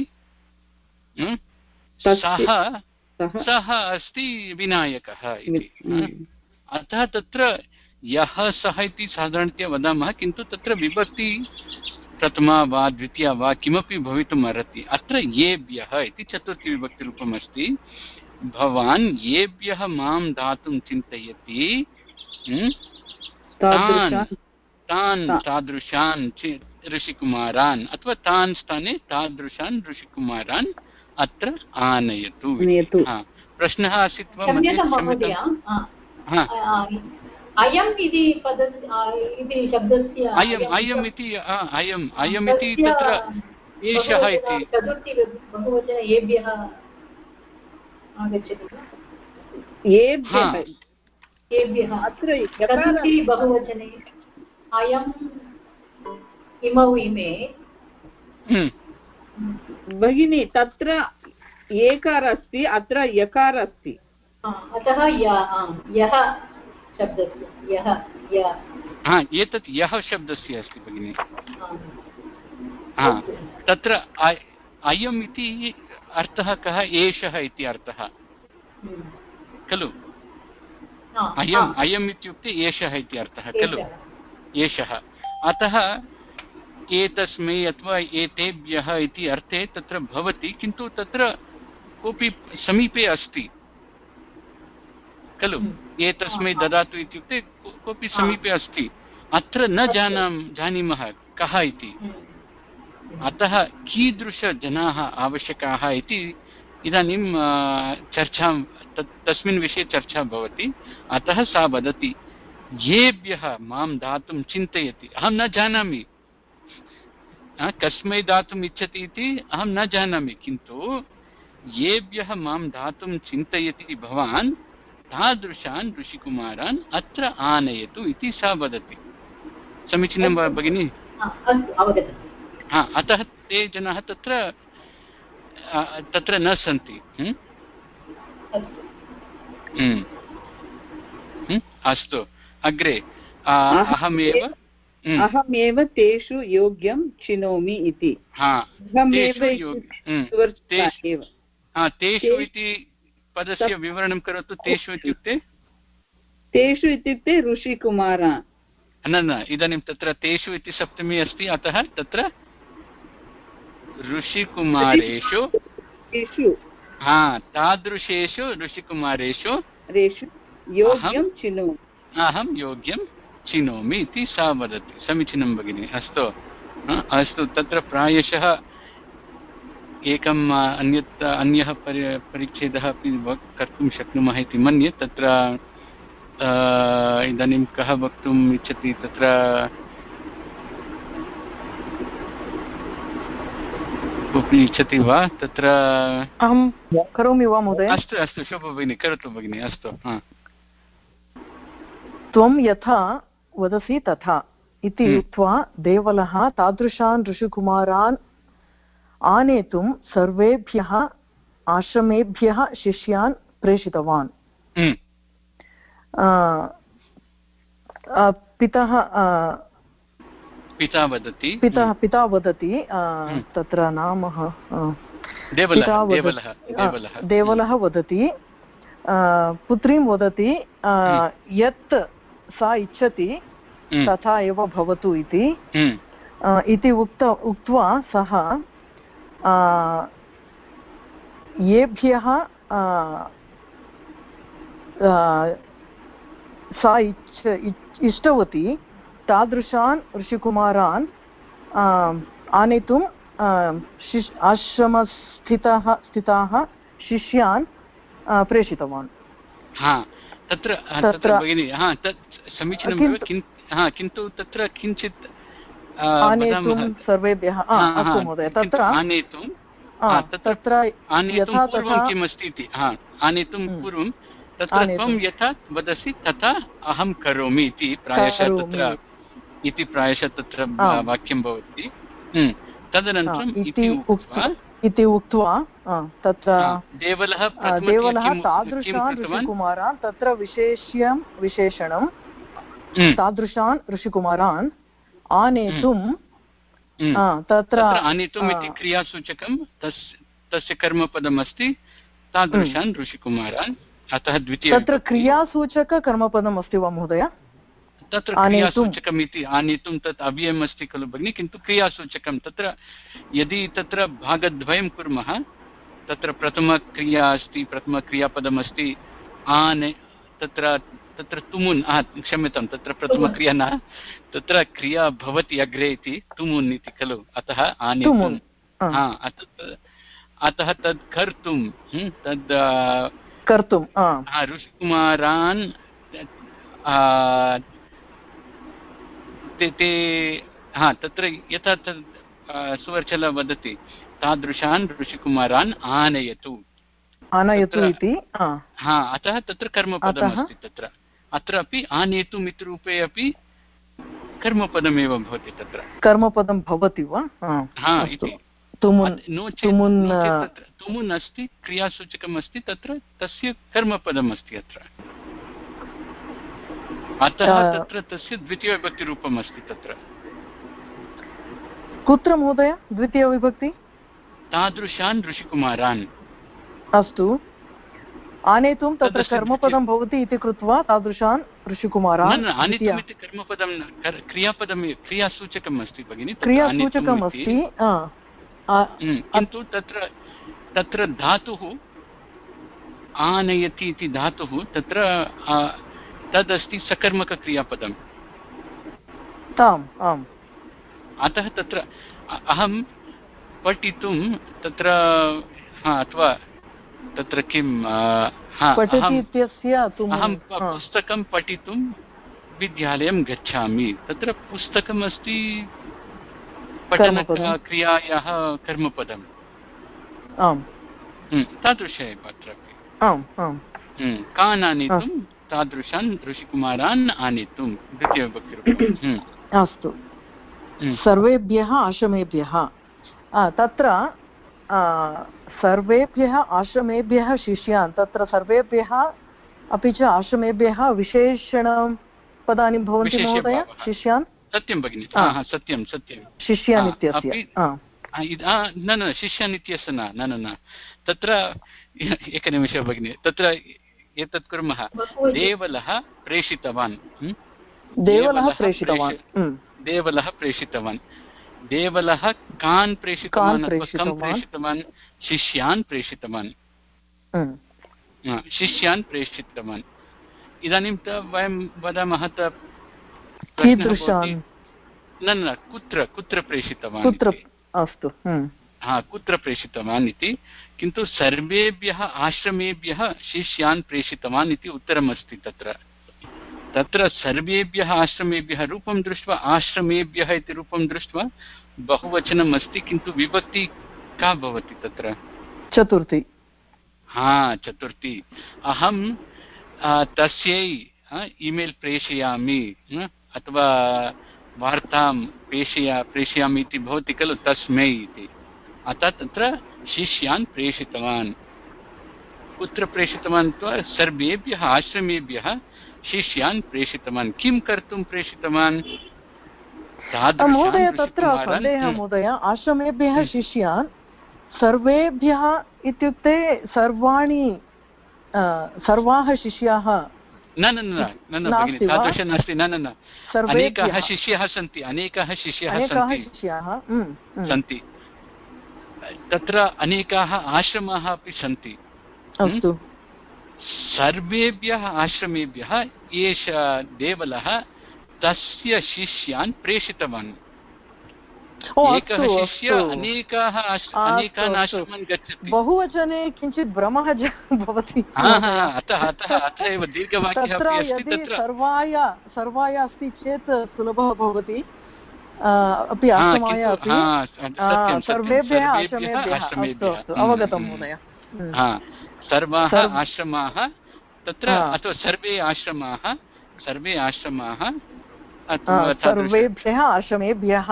सः अस्ति विनायकः इति। अतः तत्र यः सः इति साधारणतया वदामः, किन्तु तत्र विभक्ति प्रथमा वा द्वितीया वा किमपि भवितुम् अर्हति। अत्र येभ्यः इति चतुर्थीविभक्तिरूपम् अस्ति। भवान् येभ्यः मां दातुं चिन्तयति तान् तादृशान् ऋषिकुमारान् अथवा तान् स्थाने तादृशान् ऋषिकुमारान् अत्र आनयतु। प्रश्नः आसीत् वा? अयम् इति शब्दस्य अयम् इति तत्र एषः इति चतुर्थी बहुवचन येभ्यः आगच्छति। येभ्यः अत्र चतुर्थी बहुवचने अयम् इमौ इमे। भगिनी तत्र एकार अस्ति, अत्र यकार अस्ति। अतः यः शब्दस्य एतत् यः शब्दस्य अस्ति भगिनि। तत्र अयम् इति अर्थः कः? एषः इति अर्थः खलु। अयम् इत्युक्ते एषः इति अर्थः खलु। एषः। अतः एतस्मै अथवा एतेभ्यः इति अर्थे तत्र भवति, किन्तु तत्र कोऽपि समीपे अस्ति खलु। एतस्मै ददातु इत्युक्ते कोऽपि समीपे अस्ति। अत्र न जानीमः कः इति। अतः कीदृशजनाः आवश्यकाः इति इदानीं चर्चां तस्मिन् विषये चर्चा भवति। अतः सा वदति येभ्यः मां दातुं चिन्तयति, अहं न जानामि कस्मै दातुम् इच्छति इति अहं न जानामि, किन्तु येभ्यः मां दातुं चिन्तयति भवान् तादृशान् ऋषिकुमारान् अत्र आनयतु इति सा वदति। समीचीनं वा भगिनि? अतः ते जनाः तत्र न सन्ति। अस्तु, अग्रे अहमेव तेषु योग्यं चिनोमि इति। तेषु इति पदस्य विवरणं करोतु। तेषु इत्युक्ते ऋषिकुमारान्। न इदानीं तत्र तेषु इति सप्तमी अस्ति, अतः तत्र ऋषिकुमारेषु तादृशेषु ऋषिकुमारेषु अहं योग्यं चिनोमि इति सा वदति। समीचीनं भगिनि। अस्तु, तत्र प्रायशः एकम् अन्यः परिच्छेदः अपि कर्तुं शक्नुमः इति मन्ये। तत्र इदानीं कः वक्तुम् इच्छति? तत्र कोऽपि इच्छति वा? तत्र अहं करोमि वा महोदय? अस्तु शोभा भगिनी, करोतु भगिनि। अस्तु, त्वं यथा वदसि तथा इति उक्त्वा देवलः तादृशान् ऋषिकुमारान् आनेतुं सर्वेभ्यः आश्रमेभ्यः शिष्यान् प्रेषितवान्। पिता वदति तत्र नाम देवलः वदति, पुत्रीं वदति यत् सा इच्छति तथा एव भवतु इति उक्त्वा सः येभ्यः सा इष्टवती तादृशान् ऋषिकुमारान् आनेतुं आश्रमस्थिताः शिष्यान् प्रेषितवान्। तत्र भगिनि समीचीनं, किन्तु तत्र किञ्चित् आनेतुं सर्वेभ्यः अस्तु महोदय, तत्र आनेतुं पूर्वं किमस्ति इति आनेतुं पूर्वं तत्र त्वं यथा वदसि तथा अहं करोमि इति प्रायशः तत्र वाक्यं भवति। तदनन्तरम् इति उक्त्वा तत्र देवलः तादृशान् ऋषिकुमारान् तत्र विशेषणं तादृशान् ऋषिकुमारान् आनेतुं तत्र आनेतुम् इति क्रियासूचकं तस्य कर्मपदमस्ति तादृशान् ऋषिकुमारान्। अतः तत्र क्रियासूचककर्मपदम् अस्ति वा महोदय? तत्र क्रियासूचकम् इति आनेतुं तत् अव्ययम् अस्ति खलु भगिनि, किन्तु क्रियासूचकं तत्र यदि तत्र भागद्वयं कुर्मः, तत्र प्रथमक्रिया अस्ति, प्रथमक्रियापदमस्ति तत्र तुमुन्, क्षम्यतां, तत्र प्रथमक्रिया न, तत्र क्रिया भवति अग्रे इति तुमुन् इति खलु, अतः आनेतुम्। अतः तद् कर्तुं ऋषिकुमारान् तत्र यथा सुवर्चला वदति तादृशान् ऋषिकुमारान् आनयतु इति। अतः तत्र कर्मपदमस्ति। तत्र अत्रापि आनेतुम् इति रूपे अपि कर्मपदमेव भवति। तत्र कर्मपदं भवति वा? नो चेत् तुमुन् अस्ति, क्रियासूचकम् अस्ति, तत्र तस्य कर्मपदम् अस्ति अत्र। अतः तत्र तस्य द्वितीयविभक्तिरूपम् अस्ति। तत्र कुत्र महोदय द्वितीयविभक्ति? तादृशान् ऋषिकुमारान्। अस्तु, आनेतुं तत्र कर्मपदं भवति इति कृत्वा तादृशान् ऋषिकुमारान्। आनेतुम् इति कर्मपदं क्रियापदं क्रियासूचकम् अस्ति भगिनि, क्रियासूचकम् अस्ति, किन्तु तत्र धातुः आनयति इति धातुः तत्र तदस्ति सकर्मकक्रियापदम्। अतः तत्र अहं पठितुं तत्र अथवा किं अहं पुस्तकं पठितुं विद्यालयं गच्छामि, तत्र पुस्तकमस्ति पठनक्रियायाः कर्मपदम्। आम् तादृश एव अत्रापि। कान् आनेतुं, तादृशान् ऋषिकुमारान् आनेतुं द्वितीयविभक्तिरूपम्। अस्तु, सर्वेभ्यः आश्रमेभ्यः, तत्र सर्वेभ्यः आश्रमेभ्यः शिष्यान्, तत्र सर्वेभ्यः अपि च आश्रमेभ्यः विशेषणपदानि भवन्ति महोदय। शिष्यान्, सत्यं भगिनि, सत्यं सत्यं, शिष्यान् इत्यस्य न शिष्यान् इत्यस्य न तत्र एकनिमिषः भगिनि, तत्र एतत् कुर्मः। देवलः प्रेषितवान्, देवलः प्रेषितवान्, देवलः कान् प्रेषितवान्, कं प्रेषितवान्, शिष्यान् प्रेषितवान्, शिष्यान् प्रेषितवान्। इदानीं वयं वदामः न कुत्र प्रेषितवान्, अस्तु, कुत्र प्रेषितवान् इति, किन्तु सर्वेभ्यः आश्रमेभ्यः शिष्यान् प्रेषितवान् इति उत्तरमस्ति। तत्र सर्वेभ्यः आश्रमेभ्यः रूपं दृष्ट्वा, आश्रमेभ्यः इति रूपं दृष्ट्वा बहुवचनम् अस्ति, किन्तु विभक्ति का भवति तत्र? चतुर्थी। चतुर्थी। अहं तस्यै ईमेल् प्रेषयामि अथवा वार्तां प्रेषयामि इति भवति खलु, तस्मै इति। अतः तत्र शिष्यान् प्रेषितवान्। कुत्र प्रेषितवान्? सर्वेभ्यः आश्रमेभ्यः शिष्यान् प्रेषितवान्। किं कर्तुं प्रेषितवान्? महोदय, तत्र सन्देहः महोदय, आश्रमेभ्यः शिष्यान् सर्वेभ्यः इत्युक्ते सर्वाः शिष्याः न तादृशं नास्ति। अनेकाः शिष्याः सन्ति, अनेकाः शिष्याः सन्ति, तत्र अनेकाः आश्रमाः अपि सन्ति। अस्तु, सर्वेभ्यः आश्रमेभ्यः एषः देवलः तस्य शिष्यान् प्रेषितवान्। एकः शिष्य अनेकान् आश्रमान् गच्छति। बहुवचने किञ्चित् भ्रमः भवति। अतः एव दीर्घवाक्यः अपि अस्ति तत्र। सर्वाय अस्ति चेत् सुलभः भवति, अपि आश्रमाय अपि। सर्वेभ्यः आश्रमेभ्यः, अवगतं महोदय। सर्वाः आश्रमाः तत्र, अथवा सर्वे आश्रमाः सर्वेभ्यः आश्रमेभ्यः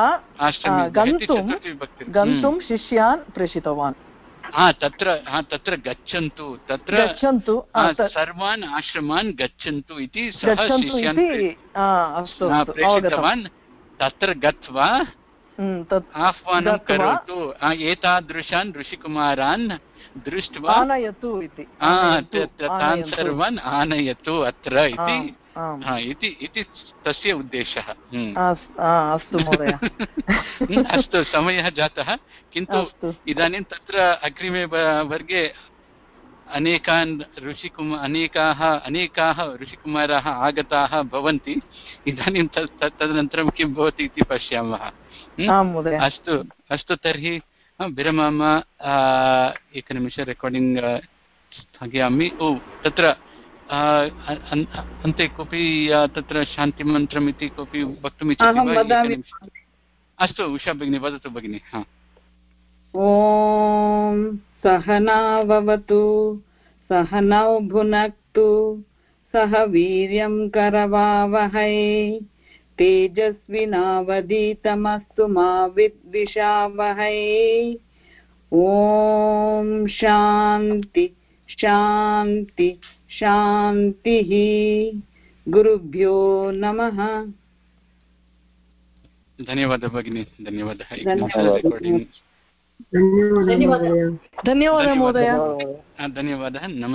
गन्तुं शिष्यान् प्रेषितवान्। तत्र गच्छन्तु, सर्वान् आश्रमान् गच्छन्तु इति सः शिष्यान् प्रेषितवान्। तत्र गत्वा आह्वानं करोतु, एतादृशान् ऋषिकुमारान् दृष्ट्वा आनयतु इति, तान् सर्वान् आनयतु अत्र इति तस्य उद्देशः। अस्तु महोदय। अस्तु, समयः जातः, किन्तु इदानीं तत्र अग्रिमे वर्गे अनेकाः ऋषिकुमाराः आगताः भवन्ति। इदानीं तदनन्तरं किं भवति इति पश्यामः। अस्तु, तर्हि विरमामः। एकनिमिष रेकार्डिङ्ग् स्थगयामि। तत्र अन्ते कोऽपि तत्र शान्तिमन्त्रम् इति कोऽपि वक्तुमिच्छति वा? अस्तु, उषा भगिनी वदतु भगिनि। ॐ सहनाववतु, सहनौ भुनक्तु, सह वीर्यं करवावहै, तेजस्विनावधीतमस्तु मा विद्विषावहै। ॐ शान्ति शान्ति शान्तिः। गुरुभ्यो नमः। धन्यवादः भगिनी, धन्यवादः। धन्यवादः महोदय। धन्यवादः।